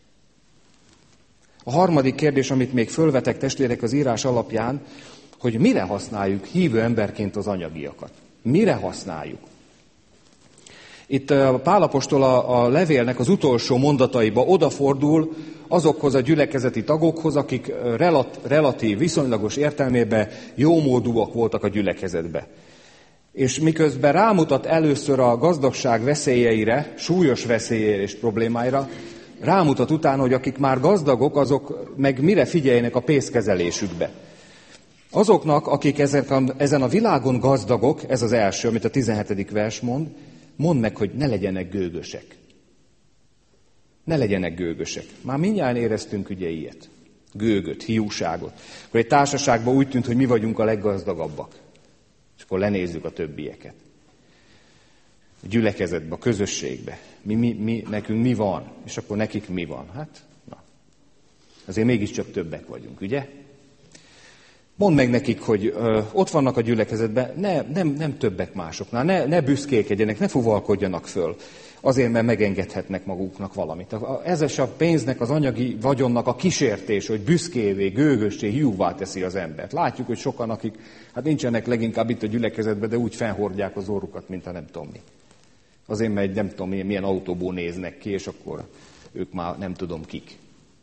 A harmadik kérdés, amit még fölvetek, testvérek, az írás alapján, hogy mire használjuk hívő emberként az anyagiakat. Mire használjuk? Itt Pál apostol a levélnek az utolsó mondataiba odafordul azokhoz a gyülekezeti tagokhoz, akik relatív, viszonylagos értelmében jómódúak voltak a gyülekezetbe. És miközben rámutat először a gazdagság veszélyeire, súlyos veszélyeire és problémáira, rámutat utána, hogy akik már gazdagok, azok meg mire figyeljenek a pénzkezelésükbe. Azoknak, akik ezen a világon gazdagok, ez az első, amit a 17. vers mond, mondd meg, hogy ne legyenek gőgösek. Ne legyenek gőgösek. Már mindjárt éreztünk ugye ilyet. Gőgöt, hiúságot. Akkor egy társaságban úgy tűnt, hogy mi vagyunk a leggazdagabbak. És akkor lenézzük a többieket. A gyülekezetbe, a közösségbe. Nekünk mi van, és akkor nekik mi van. Hát, na. Azért mégiscsak többek vagyunk, ugye? Mondd meg nekik, hogy ott vannak a gyülekezetben, nem többek másoknál, ne büszkélkedjenek, ne fuvalkodjanak föl, azért, mert megengedhetnek maguknak valamit. Ez a pénznek, az anyagi vagyonnak a kísértés, hogy büszkévé, gőgössé, hiúvá teszi az embert. Látjuk, hogy sokan, akik hát nincsenek leginkább itt a gyülekezetben, de úgy fennhordják az orrukat, mint a nem tudom mi. Azért, mert nem tudom milyen autóból néznek ki, és akkor ők már nem tudom kik.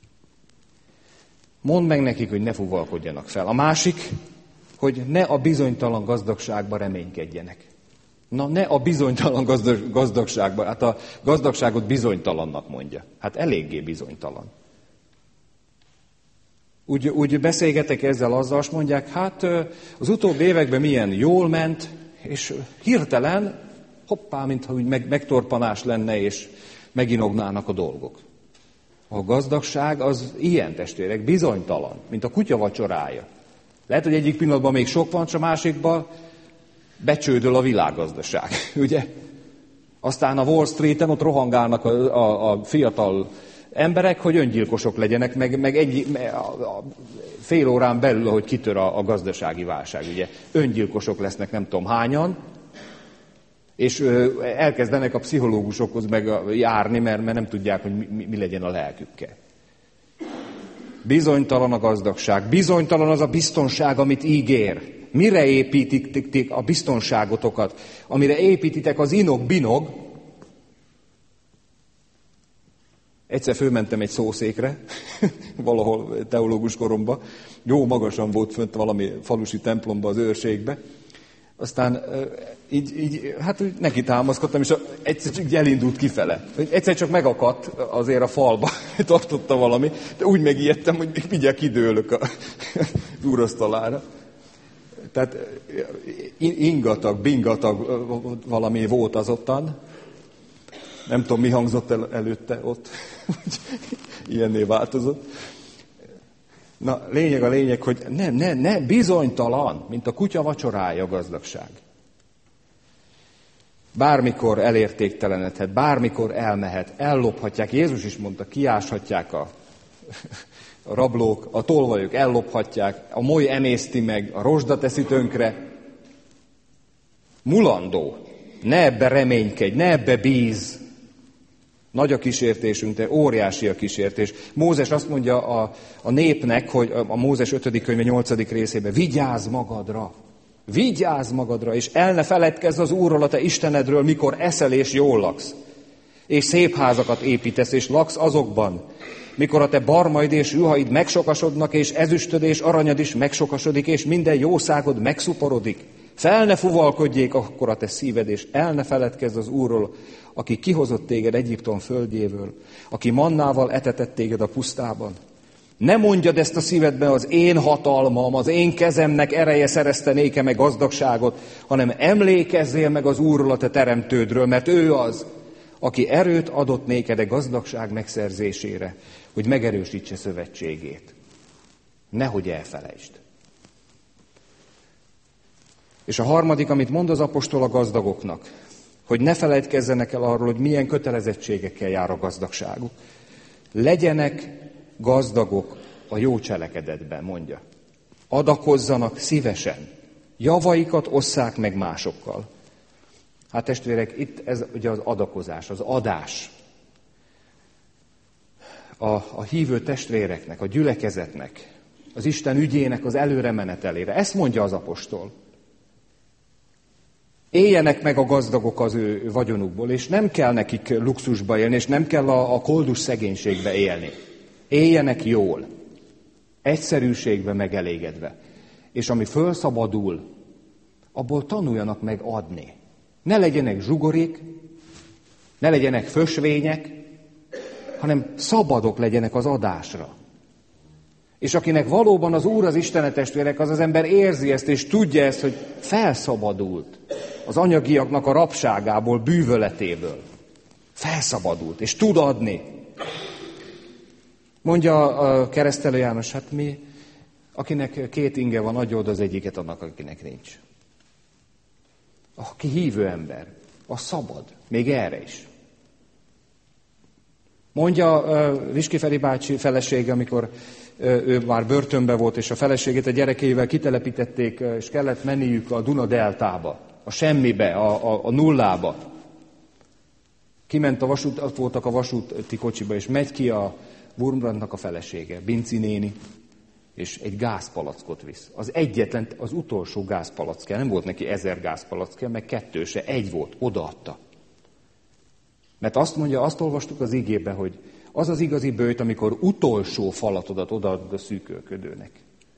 Mondd meg nekik, hogy ne fuvalkodjanak fel. A másik, hogy ne a bizonytalan gazdagságba reménykedjenek. Na, ne a bizonytalan gazdagságba. Hát a gazdagságot bizonytalannak mondja. Hát eléggé bizonytalan. Úgy beszélgetek ezzel azzal, azt mondják, hát az utóbbi években milyen jól ment, és hirtelen, hoppá, mintha úgy megtorpanás lenne, és meginognának a dolgok. A gazdagság az ilyen, testvérek, bizonytalan, mint a kutya vacsorája. Lehet, hogy egyik pillanatban még sok van, csak másikban becsődöl a világgazdaság, ugye? Aztán a Wall Streeten ott rohangálnak a fiatal emberek, hogy öngyilkosok legyenek, meg fél órán belül, ahogy kitör a gazdasági válság, ugye? Öngyilkosok lesznek nem tudom hányan, és elkezdenek a pszichológusokhoz meg járni, mert nem tudják, hogy mi legyen a lelkükkel. Bizonytalan a gazdagság, bizonytalan az a biztonság, amit ígér. Mire építitek a biztonságotokat? Amire építitek az inog-binog. Egyszer fölmentem egy szószékre, valahol teológus koromban. Jó magasan volt fönt valami falusi templomba, az őrségbe. Aztán hát neki támaszkodtam, és egyszer csak elindult kifele. Egyszer csak megakadt azért a falba, tartotta valami, de úgy megijedtem, hogy még mindjárt kidőlök az úrasztalára. Tehát bingatag valami volt az ottan. Nem tudom, mi hangzott előtte ott. Ilyenné változott. Na, lényeg, hogy ne, bizonytalan, mint a kutya vacsorája a gazdagság. Bármikor elértéktelenedhet, bármikor elmehet, ellophatják. Jézus is mondta, kiáshatják a rablók, a tolvajok ellophatják, a moly emészti meg, a rozsda teszi tönkre. Mulandó. Ne ebbe reménykedj, ne ebbe bíz. Nagy a kísértésünk, de óriási a kísértés. Mózes azt mondja a népnek, hogy a Mózes 5. könyve 8. részében, vigyázz magadra, és el ne feledkezz az Úrról, a te Istenedről, mikor eszel és jól laksz. és szép házakat építesz, és laksz azokban, mikor a te barmaid és juhaid megsokasodnak, és ezüstöd és aranyad is megsokasodik, és minden jószágod megszuporodik. Fel ne fuvalkodjék akkor a te szíved, és el ne feledkezz az Úrról, aki kihozott téged Egyiptom földjéből, aki mannával etetett téged a pusztában. Ne mondjad ezt a szívedben, az én hatalmam, az én kezemnek ereje szerezte nékem meg gazdagságot, hanem emlékezzél meg az Úrról, a te teremtődről, mert ő az, aki erőt adott néked a gazdagság megszerzésére, hogy megerősítse szövetségét. Nehogy elfelejtsd. És a harmadik, amit mond az apostol a gazdagoknak, hogy ne felejtkezzenek el arról, hogy milyen kötelezettségekkel jár a gazdagságuk. Legyenek gazdagok a jó cselekedetben, mondja. Adakozzanak szívesen, javaikat osszák meg másokkal. Hát testvérek, itt ez ugye az adakozás, az adás. A hívő testvéreknek, a gyülekezetnek, az Isten ügyének az előre menetelére. Ezt mondja az apostol. Éljenek meg a gazdagok az ő vagyonukból, és nem kell nekik luxusba élni, és nem kell a koldus szegénységbe élni. Éljenek jól, egyszerűségbe megelégedve. És ami fölszabadul, abból tanuljanak meg adni. Ne legyenek zsugorik, ne legyenek fösvények, hanem szabadok legyenek az adásra. És akinek valóban az Úr az Istene, testvérek, az ember érzi ezt, és tudja ezt, hogy felszabadult az anyagiaknak a rabságából, bűvöletéből. Felszabadult, és tud adni. Mondja a Keresztelő János, hát mi, akinek 2 inge van, adja oda az egyiket annak, akinek nincs. Aki hívő ember, az szabad, még erre is. Mondja Viski Feri bácsi felesége, amikor ő már börtönbe volt, és a feleségét a gyerekeivel kitelepítették, és kellett menniük a Duna deltába, a semmibe, a nullába. Kiment ott voltak a vasúti kocsiba, és megy ki a Wurmbrandnak a felesége, Binci néni, és egy gázpalackot visz. Az egyetlen, az utolsó gázpalackja, nem volt neki 1000 gázpalackja, meg 2 se, 1 volt, odaadta. Mert azt mondja, azt olvastuk az igében, hogy az az igazi böjt, amikor utolsó falatodat odaadod a szűkölködőnek.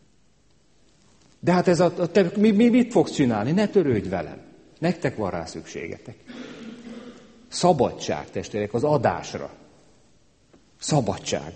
De hát ez te mit fogsz csinálni? Ne törődj velem. Nektek van rá szükségetek. Szabadság, testvérek, az adásra. Szabadság.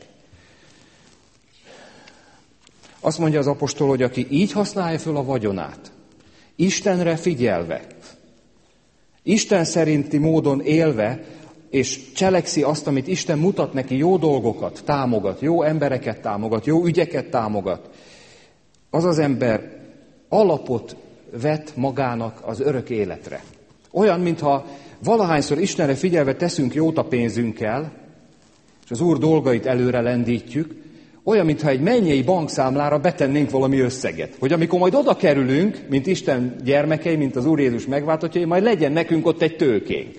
Azt mondja az apostol, hogy aki így használja föl a vagyonát, Istenre figyelve, Isten szerinti módon élve, és cselekszi azt, amit Isten mutat neki, jó dolgokat támogat, jó embereket támogat, jó ügyeket támogat, az az ember alapot vet magának az örök életre. Olyan, mintha valahányszor Istenre figyelve teszünk jót a pénzünkkel, és az Úr dolgait előre lendítjük, olyan, mintha egy mennyei bankszámlára betennénk valami összeget. Hogy amikor majd oda kerülünk, mint Isten gyermekei, mint az Úr Jézus megváltottjai, majd legyen nekünk ott egy tőkénk.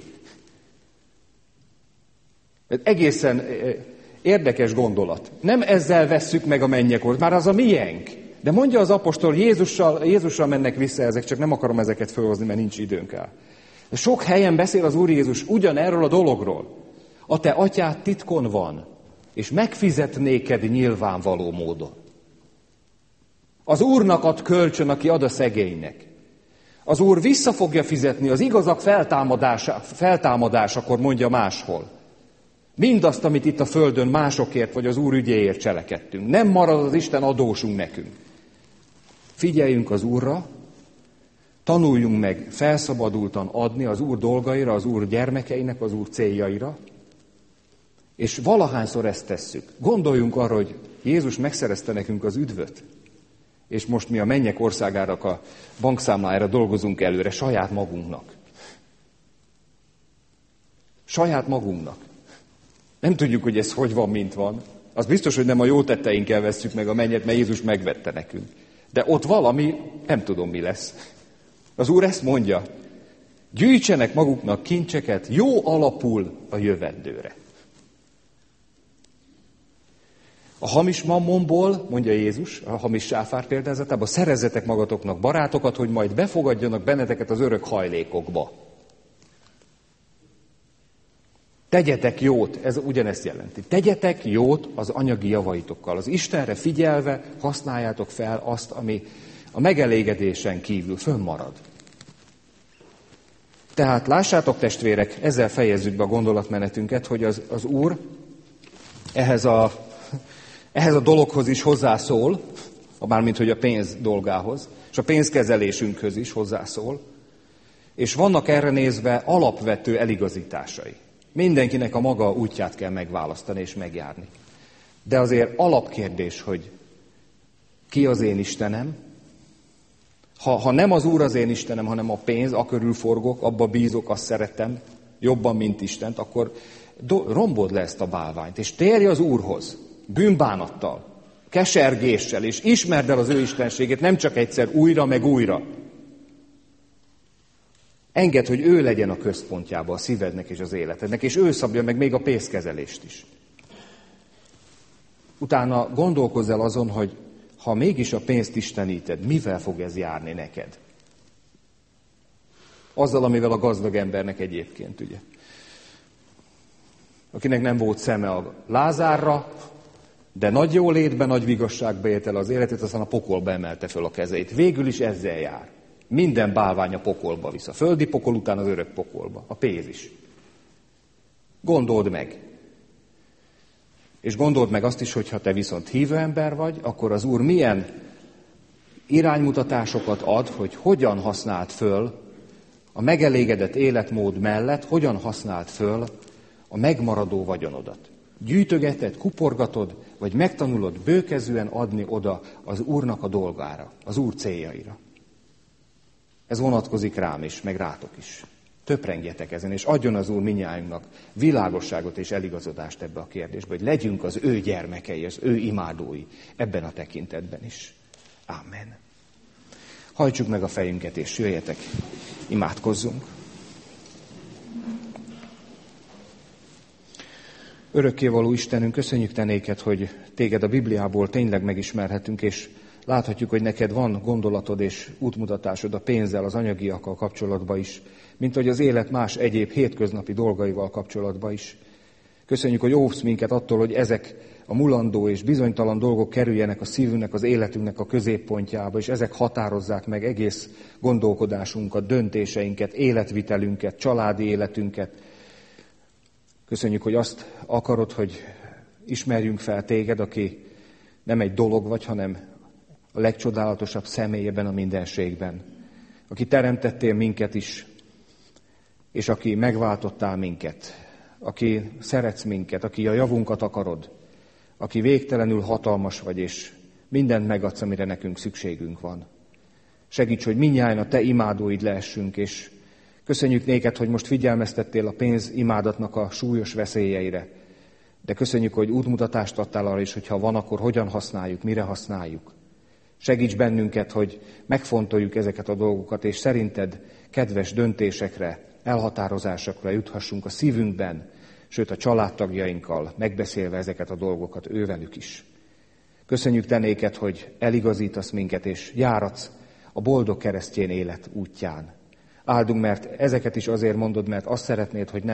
Ez egészen érdekes gondolat. Nem ezzel vesszük meg a mennyekort, már az a miénk. De mondja az apostol, Jézussal mennek vissza ezek, csak nem akarom ezeket felhozni, mert nincs időnk el. De sok helyen beszél az Úr Jézus ugyanerről a dologról. A te atyád titkon van, és megfizet néked nyilvánvaló módon. Az Úrnak ad kölcsön, aki ad a szegénynek. Az Úr vissza fogja fizetni az igazak feltámadásakor, mondja máshol. Mindazt, amit itt a földön másokért vagy az Úr ügyéért cselekedtünk. Nem marad az Isten adósunk nekünk. Figyeljünk az Úrra, tanuljunk meg felszabadultan adni az Úr dolgaira, az Úr gyermekeinek, az Úr céljaira, és valahányszor ezt tesszük. Gondoljunk arra, hogy Jézus megszerezte nekünk az üdvöt, és most mi a mennyek országának a bankszámlájára dolgozunk előre, saját magunknak. Saját magunknak. Nem tudjuk, hogy ez hogy van, mint van. Az biztos, hogy nem a jó tetteinkkel vesszük meg a mennyet, mert Jézus megvette nekünk. De ott valami, nem tudom, mi lesz. Az Úr ezt mondja, gyűjtsenek maguknak kincseket jó alapul a jövendőre. A hamis mammonból, mondja Jézus, a hamis sáfár példázatában, szerezzetek magatoknak barátokat, hogy majd befogadjanak benneteket az örök hajlékokba. Tegyetek jót, ez ugyanezt jelenti. Tegyetek jót az anyagi javaitokkal. Az Istenre figyelve használjátok fel azt, ami a megelégedésen kívül fönnmarad. Tehát lássátok, testvérek, ezzel fejezzük be a gondolatmenetünket, hogy az Úr ehhez a dologhoz is hozzászól, mármint hogy a pénz dolgához, és a pénzkezelésünkhöz is hozzászól, és vannak erre nézve alapvető eligazításai. Mindenkinek a maga útját kell megválasztani és megjárni. De azért alapkérdés, hogy ki az én Istenem? Ha nem az Úr az én Istenem, hanem a pénz, akörül forgok, abba bízok, azt szeretem, jobban, mint Istent, akkor rombold le ezt a bálványt, és térj az Úrhoz, bűnbánattal, kesergéssel, és ismerd el az ő istenségét, nem csak egyszer újra meg újra. Engedd, hogy ő legyen a központjába a szívednek és az életednek, és ő szabja meg még a pénzkezelést is. Utána gondolkozz el azon, hogy ha mégis a pénzt isteníted, mivel fog ez járni neked? Azzal, amivel a gazdag embernek egyébként, ugye. Akinek nem volt szeme a Lázárra, de nagy jólétben, nagy vigasságba élte el az életét, aztán a pokolba emelte föl a kezeit. Végül is ezzel jár. Minden bálvány a pokolba visz. A földi pokol után az örök pokolba. A pénz is. Gondold meg. És gondold meg azt is, hogy ha te viszont hívő ember vagy, akkor az Úr milyen iránymutatásokat ad, hogy hogyan használd föl a megelégedett életmód mellett, hogyan használd föl a megmaradó vagyonodat. Gyűjtögeted, kuporgatod, vagy megtanulod bőkezűen adni oda az Úrnak a dolgára, az Úr céljaira. Ez vonatkozik rám is, meg rátok is. Töprengjetek ezen, és adjon az Úr mindnyájunknak világosságot és eligazodást ebbe a kérdésbe, hogy legyünk az ő gyermekei, az ő imádói ebben a tekintetben is. Amen. Hajtsuk meg a fejünket, és jöjjetek, imádkozzunk. Örökkévaló Istenünk, köszönjük te néked, hogy téged a Bibliából tényleg megismerhetünk, és láthatjuk, hogy neked van gondolatod és útmutatásod a pénzzel, az anyagiakkal kapcsolatban is, mint hogy az élet más egyéb hétköznapi dolgaival kapcsolatban is. Köszönjük, hogy óvsz minket attól, hogy ezek a mulandó és bizonytalan dolgok kerüljenek a szívünknek, az életünknek a középpontjába, és ezek határozzák meg egész gondolkodásunkat, döntéseinket, életvitelünket, családi életünket. Köszönjük, hogy azt akarod, hogy ismerjünk fel téged, aki nem egy dolog vagy, hanem a legcsodálatosabb személy ebben a mindenségben. Aki teremtettél minket is, és aki megváltottál minket, aki szeretsz minket, aki a javunkat akarod, aki végtelenül hatalmas vagy, és mindent megadsz, amire nekünk szükségünk van. Segíts, hogy mindnyájan a te imádóid lehessünk, és köszönjük néked, hogy most figyelmeztettél a pénz imádatnak a súlyos veszélyeire, de köszönjük, hogy útmutatást adtál arra is, hogy ha van, akkor hogyan használjuk, mire használjuk. Segíts bennünket, hogy megfontoljuk ezeket a dolgokat, és szerinted kedves döntésekre, elhatározásokra juthassunk a szívünkben, sőt a családtagjainkkal megbeszélve ezeket a dolgokat ővelük is. Köszönjük te néked, hogy eligazítasz minket, és járatsz a boldog keresztény élet útján. Áldunk, mert ezeket is azért mondod, mert azt szeretnéd, hogy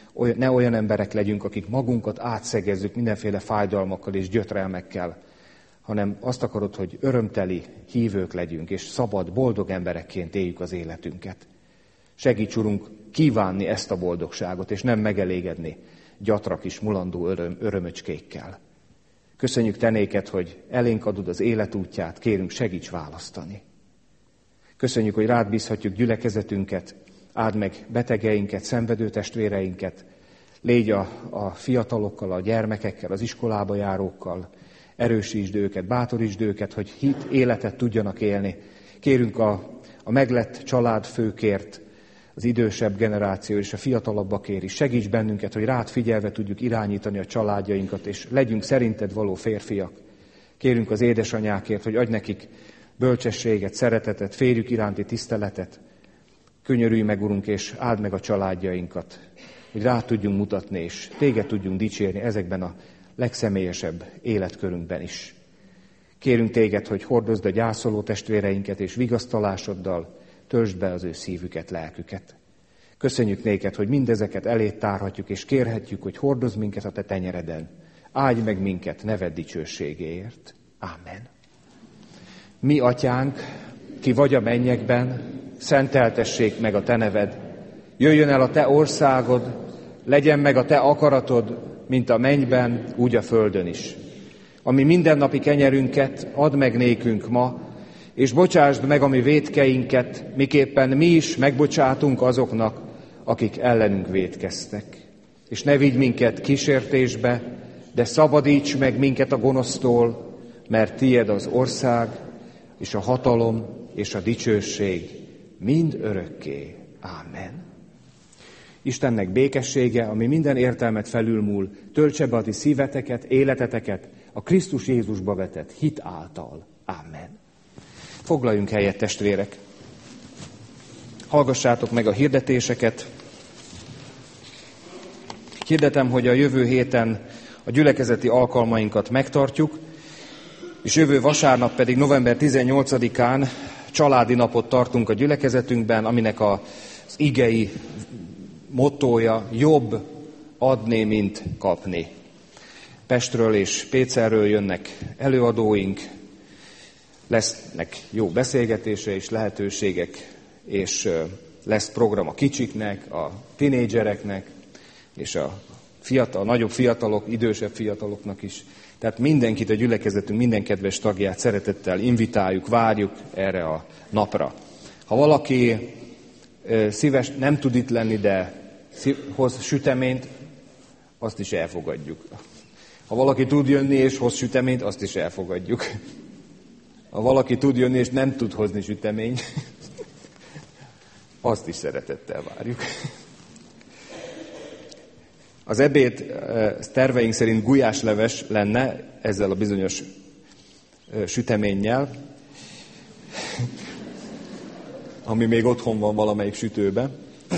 ne olyan emberek legyünk, akik magunkat átszegezzük mindenféle fájdalmakkal és gyötrelmekkel, hanem azt akarod, hogy örömteli hívők legyünk, és szabad, boldog emberekként éljük az életünket. Segíts, Urunk, kívánni ezt a boldogságot, és nem megelégedni gyatra kis mulandó örömöcskékkel. Köszönjük te néked, hogy elénk adod az életútját, kérünk, segíts választani. Köszönjük, hogy rád bízhatjuk gyülekezetünket, áld meg betegeinket, szenvedő testvéreinket, légy a fiatalokkal, a gyermekekkel, az iskolába járókkal, erősítsd őket, bátorítsd őket, hogy hit, életet tudjanak élni. Kérünk a meglett családfőkért, az idősebb generáció és a fiatalabbakért is. Segíts bennünket, hogy rád figyelve tudjuk irányítani a családjainkat, és legyünk szerinted való férfiak. Kérünk az édesanyákért, hogy adj nekik bölcsességet, szeretetet, férjük iránti tiszteletet. Könyörülj meg, Urunk, és áld meg a családjainkat, hogy rád tudjunk mutatni, és téged tudjunk dicsérni ezekben a legszemélyesebb életkörünkben is. Kérünk téged, hogy hordozd a gyászoló testvéreinket, és vigasztalásoddal töltsd be az ő szívüket, lelküket. Köszönjük néked, hogy mindezeket elét tárhatjuk, és kérhetjük, hogy hordozz minket a te tenyereden. Áldj meg minket neved dicsőségéért. Ámen. Mi, atyánk, ki vagy a mennyekben, szenteltessék meg a te neved. Jöjjön el a te országod, legyen meg a te akaratod, mint a mennyben, úgy a földön is. Ami mindennapi kenyerünket add meg nékünk ma, és bocsásd meg a mi vétkeinket, miképpen mi is megbocsátunk azoknak, akik ellenünk vétkeztek. És ne vigy minket kísértésbe, de szabadíts meg minket a gonosztól, mert tied az ország, és a hatalom, és a dicsőség mind örökké. Ámen. Istennek békessége, ami minden értelmet felülmúl, töltse be a ti szíveteket, életeteket a Krisztus Jézusba vetett hit által. Ámen. Foglaljunk helyet, testvérek. Hallgassátok meg a hirdetéseket. Hirdetem, hogy a jövő héten a gyülekezeti alkalmainkat megtartjuk, és jövő vasárnap pedig november 18-án családi napot tartunk a gyülekezetünkben, aminek az igei mottója jobb adni, mint kapni. Pestről és Pécerről jönnek előadóink, lesznek jó beszélgetése és lehetőségek, és lesz program a kicsiknek, a tinédzsereknek, és a nagyobb fiatalok, idősebb fiataloknak is. Tehát mindenkit, a gyülekezetünk minden kedves tagját szeretettel invitáljuk, várjuk erre a napra. Ha valaki szíves, nem tud itt lenni, de hoz süteményt, azt is elfogadjuk. Ha valaki tud jönni és hoz süteményt, azt is elfogadjuk. Ha valaki tud jönni és nem tud hozni süteményt, azt is szeretettel várjuk. Az ebéd terveink szerint gulyásleves lenne ezzel a bizonyos süteménnyel, ami még otthon van valamelyik sütőbe,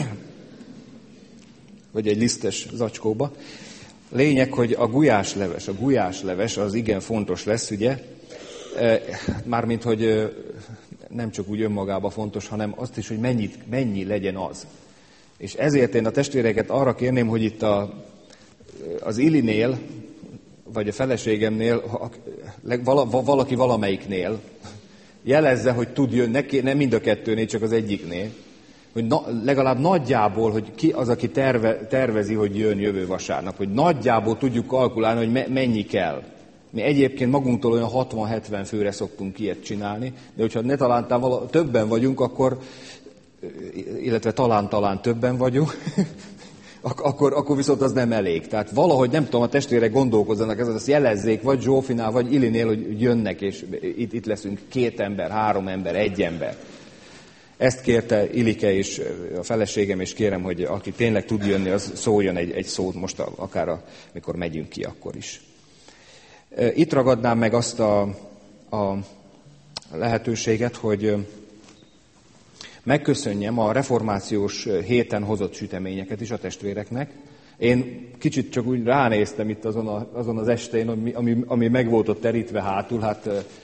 vagy egy lisztes zacskóba. Lényeg, hogy a gulyásleves az igen fontos lesz, ugye? Mármint, hogy nem csak úgy önmagában fontos, hanem azt is, hogy mennyi legyen az. És ezért én a testvéreket arra kérném, hogy itt az Ilinél, vagy a feleségemnél, valaki valamelyiknél jelezze, hogy tud jönni, nem mind a kettőnél, csak az egyiknél, hogy legalább nagyjából, hogy ki az, aki tervezi, hogy jön jövő vasárnap, hogy nagyjából tudjuk kalkulálni, hogy mennyi kell. Mi egyébként magunktól olyan 60-70 főre szoktunk ilyet csinálni, de hogyha ne talán többen vagyunk, akkor, illetve talán többen vagyunk, akkor viszont az nem elég. Tehát valahogy, nem tudom, a testvérek gondolkozzanak, ezt jelezzék, vagy Zsófinál, vagy Ilinél, hogy jönnek, és itt leszünk 2 ember, 3 ember, 1 ember. Ezt kérte Ilike és a feleségem, és kérem, hogy aki tényleg tud jönni, az szóljon egy szót most, akár amikor megyünk ki, akkor is. Itt ragadnám meg azt a lehetőséget, hogy megköszönjem a reformációs héten hozott süteményeket is a testvéreknek. Én kicsit csak úgy ránéztem itt azon az estén, ami meg volt ott terítve hátul, hát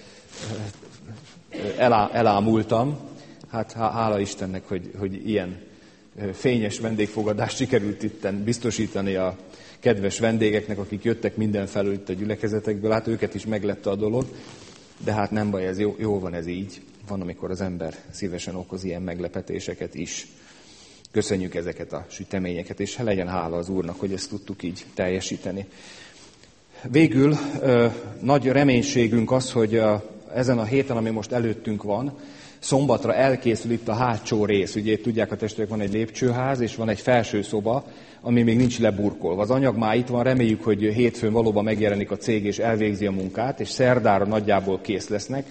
elámultam. Hát hála Istennek, hogy ilyen fényes vendégfogadást sikerült itten biztosítani a kedves vendégeknek, akik jöttek mindenfelől itt a gyülekezetekből. Hát őket is meglepte a dolog, de hát nem baj, ez jó van ez így. Van, amikor az ember szívesen okoz ilyen meglepetéseket is. Köszönjük ezeket a süteményeket, és legyen hála az Úrnak, hogy ezt tudtuk így teljesíteni. Végül nagy reménységünk az, hogy ezen a héten, ami most előttünk van, szombatra elkészül itt a hátsó rész. Ugye itt tudják a testvérek, van egy lépcsőház, és van egy felső szoba, ami még nincs leburkolva. Az anyag már itt van, reméljük, hogy hétfőn valóban megjelenik a cég, és elvégzi a munkát, és szerdára nagyjából kész lesznek.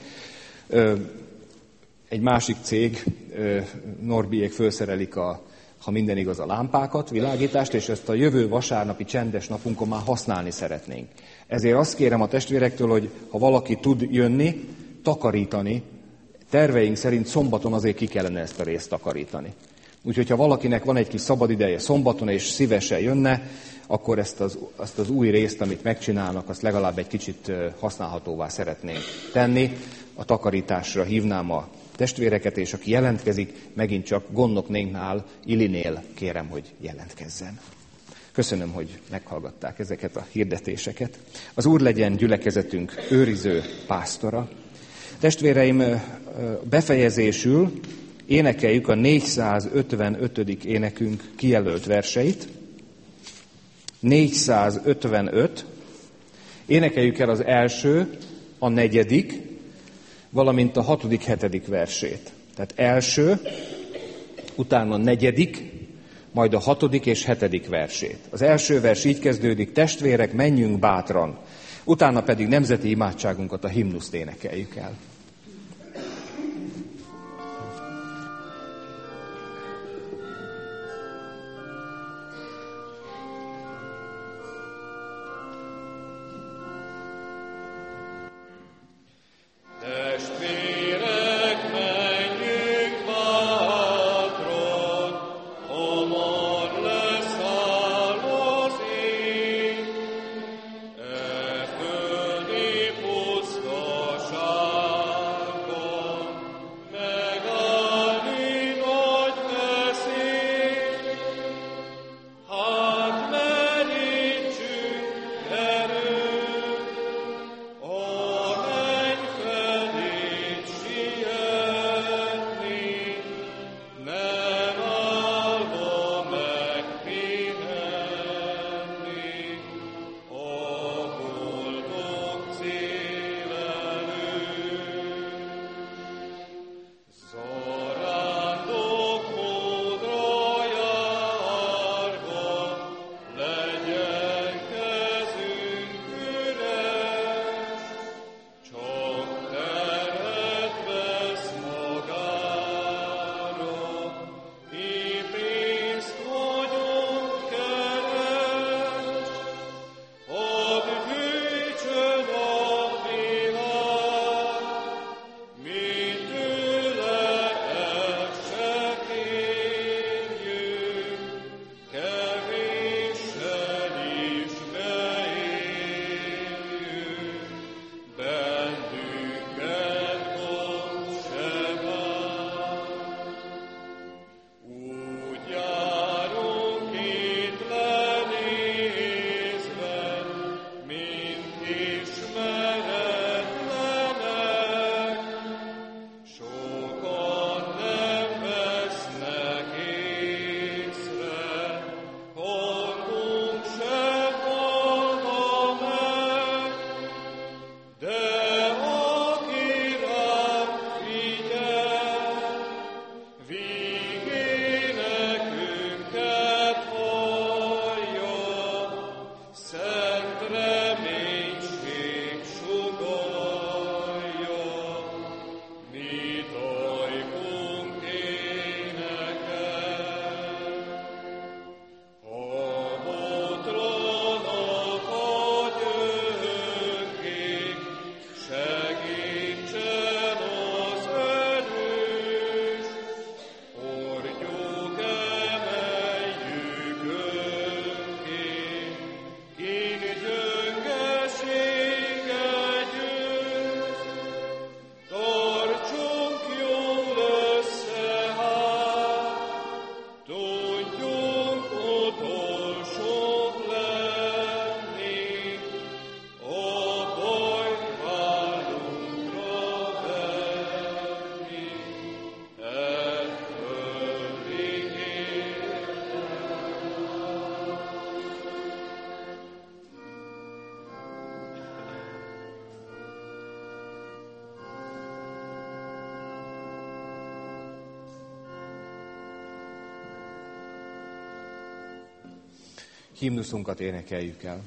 Egy másik cég, Norbiék felszerelik ha minden igaz, a lámpákat, világítást, és ezt a jövő vasárnapi csendes napunkon már használni szeretnénk. Ezért azt kérem a testvérektől, hogy ha valaki tud jönni, takarítani, terveink szerint szombaton azért ki kellene ezt a részt takarítani. Úgyhogy ha valakinek van egy kis szabad ideje szombaton, és szívesen jönne, akkor azt az új részt, amit megcsinálnak, azt legalább egy kicsit használhatóvá szeretnénk tenni. A takarításra hívnám a testvéreket, és aki jelentkezik, megint csak gondnoknénknál, Ilinél kérem, hogy jelentkezzen. Köszönöm, hogy meghallgatták ezeket a hirdetéseket. Az Úr legyen gyülekezetünk őriző pásztora. Testvéreim, befejezésül énekeljük a 455. énekünk kijelölt verseit. 455. Énekeljük el az első, a negyedik, valamint a 6., 7. versét. Tehát első, utána negyedik, majd a 6. és 7. versét. Az első vers így kezdődik: testvérek, menjünk bátran. Utána pedig nemzeti imádságunkat, a himnuszt énekeljük el. Himnuszunkat énekeljük el.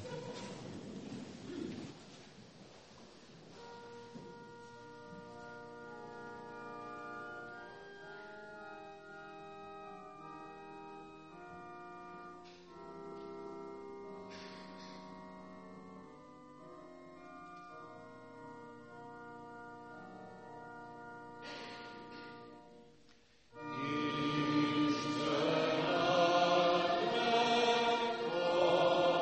Oh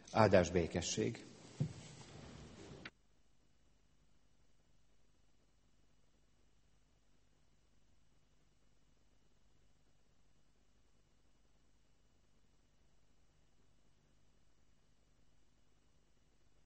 Áldás békesség!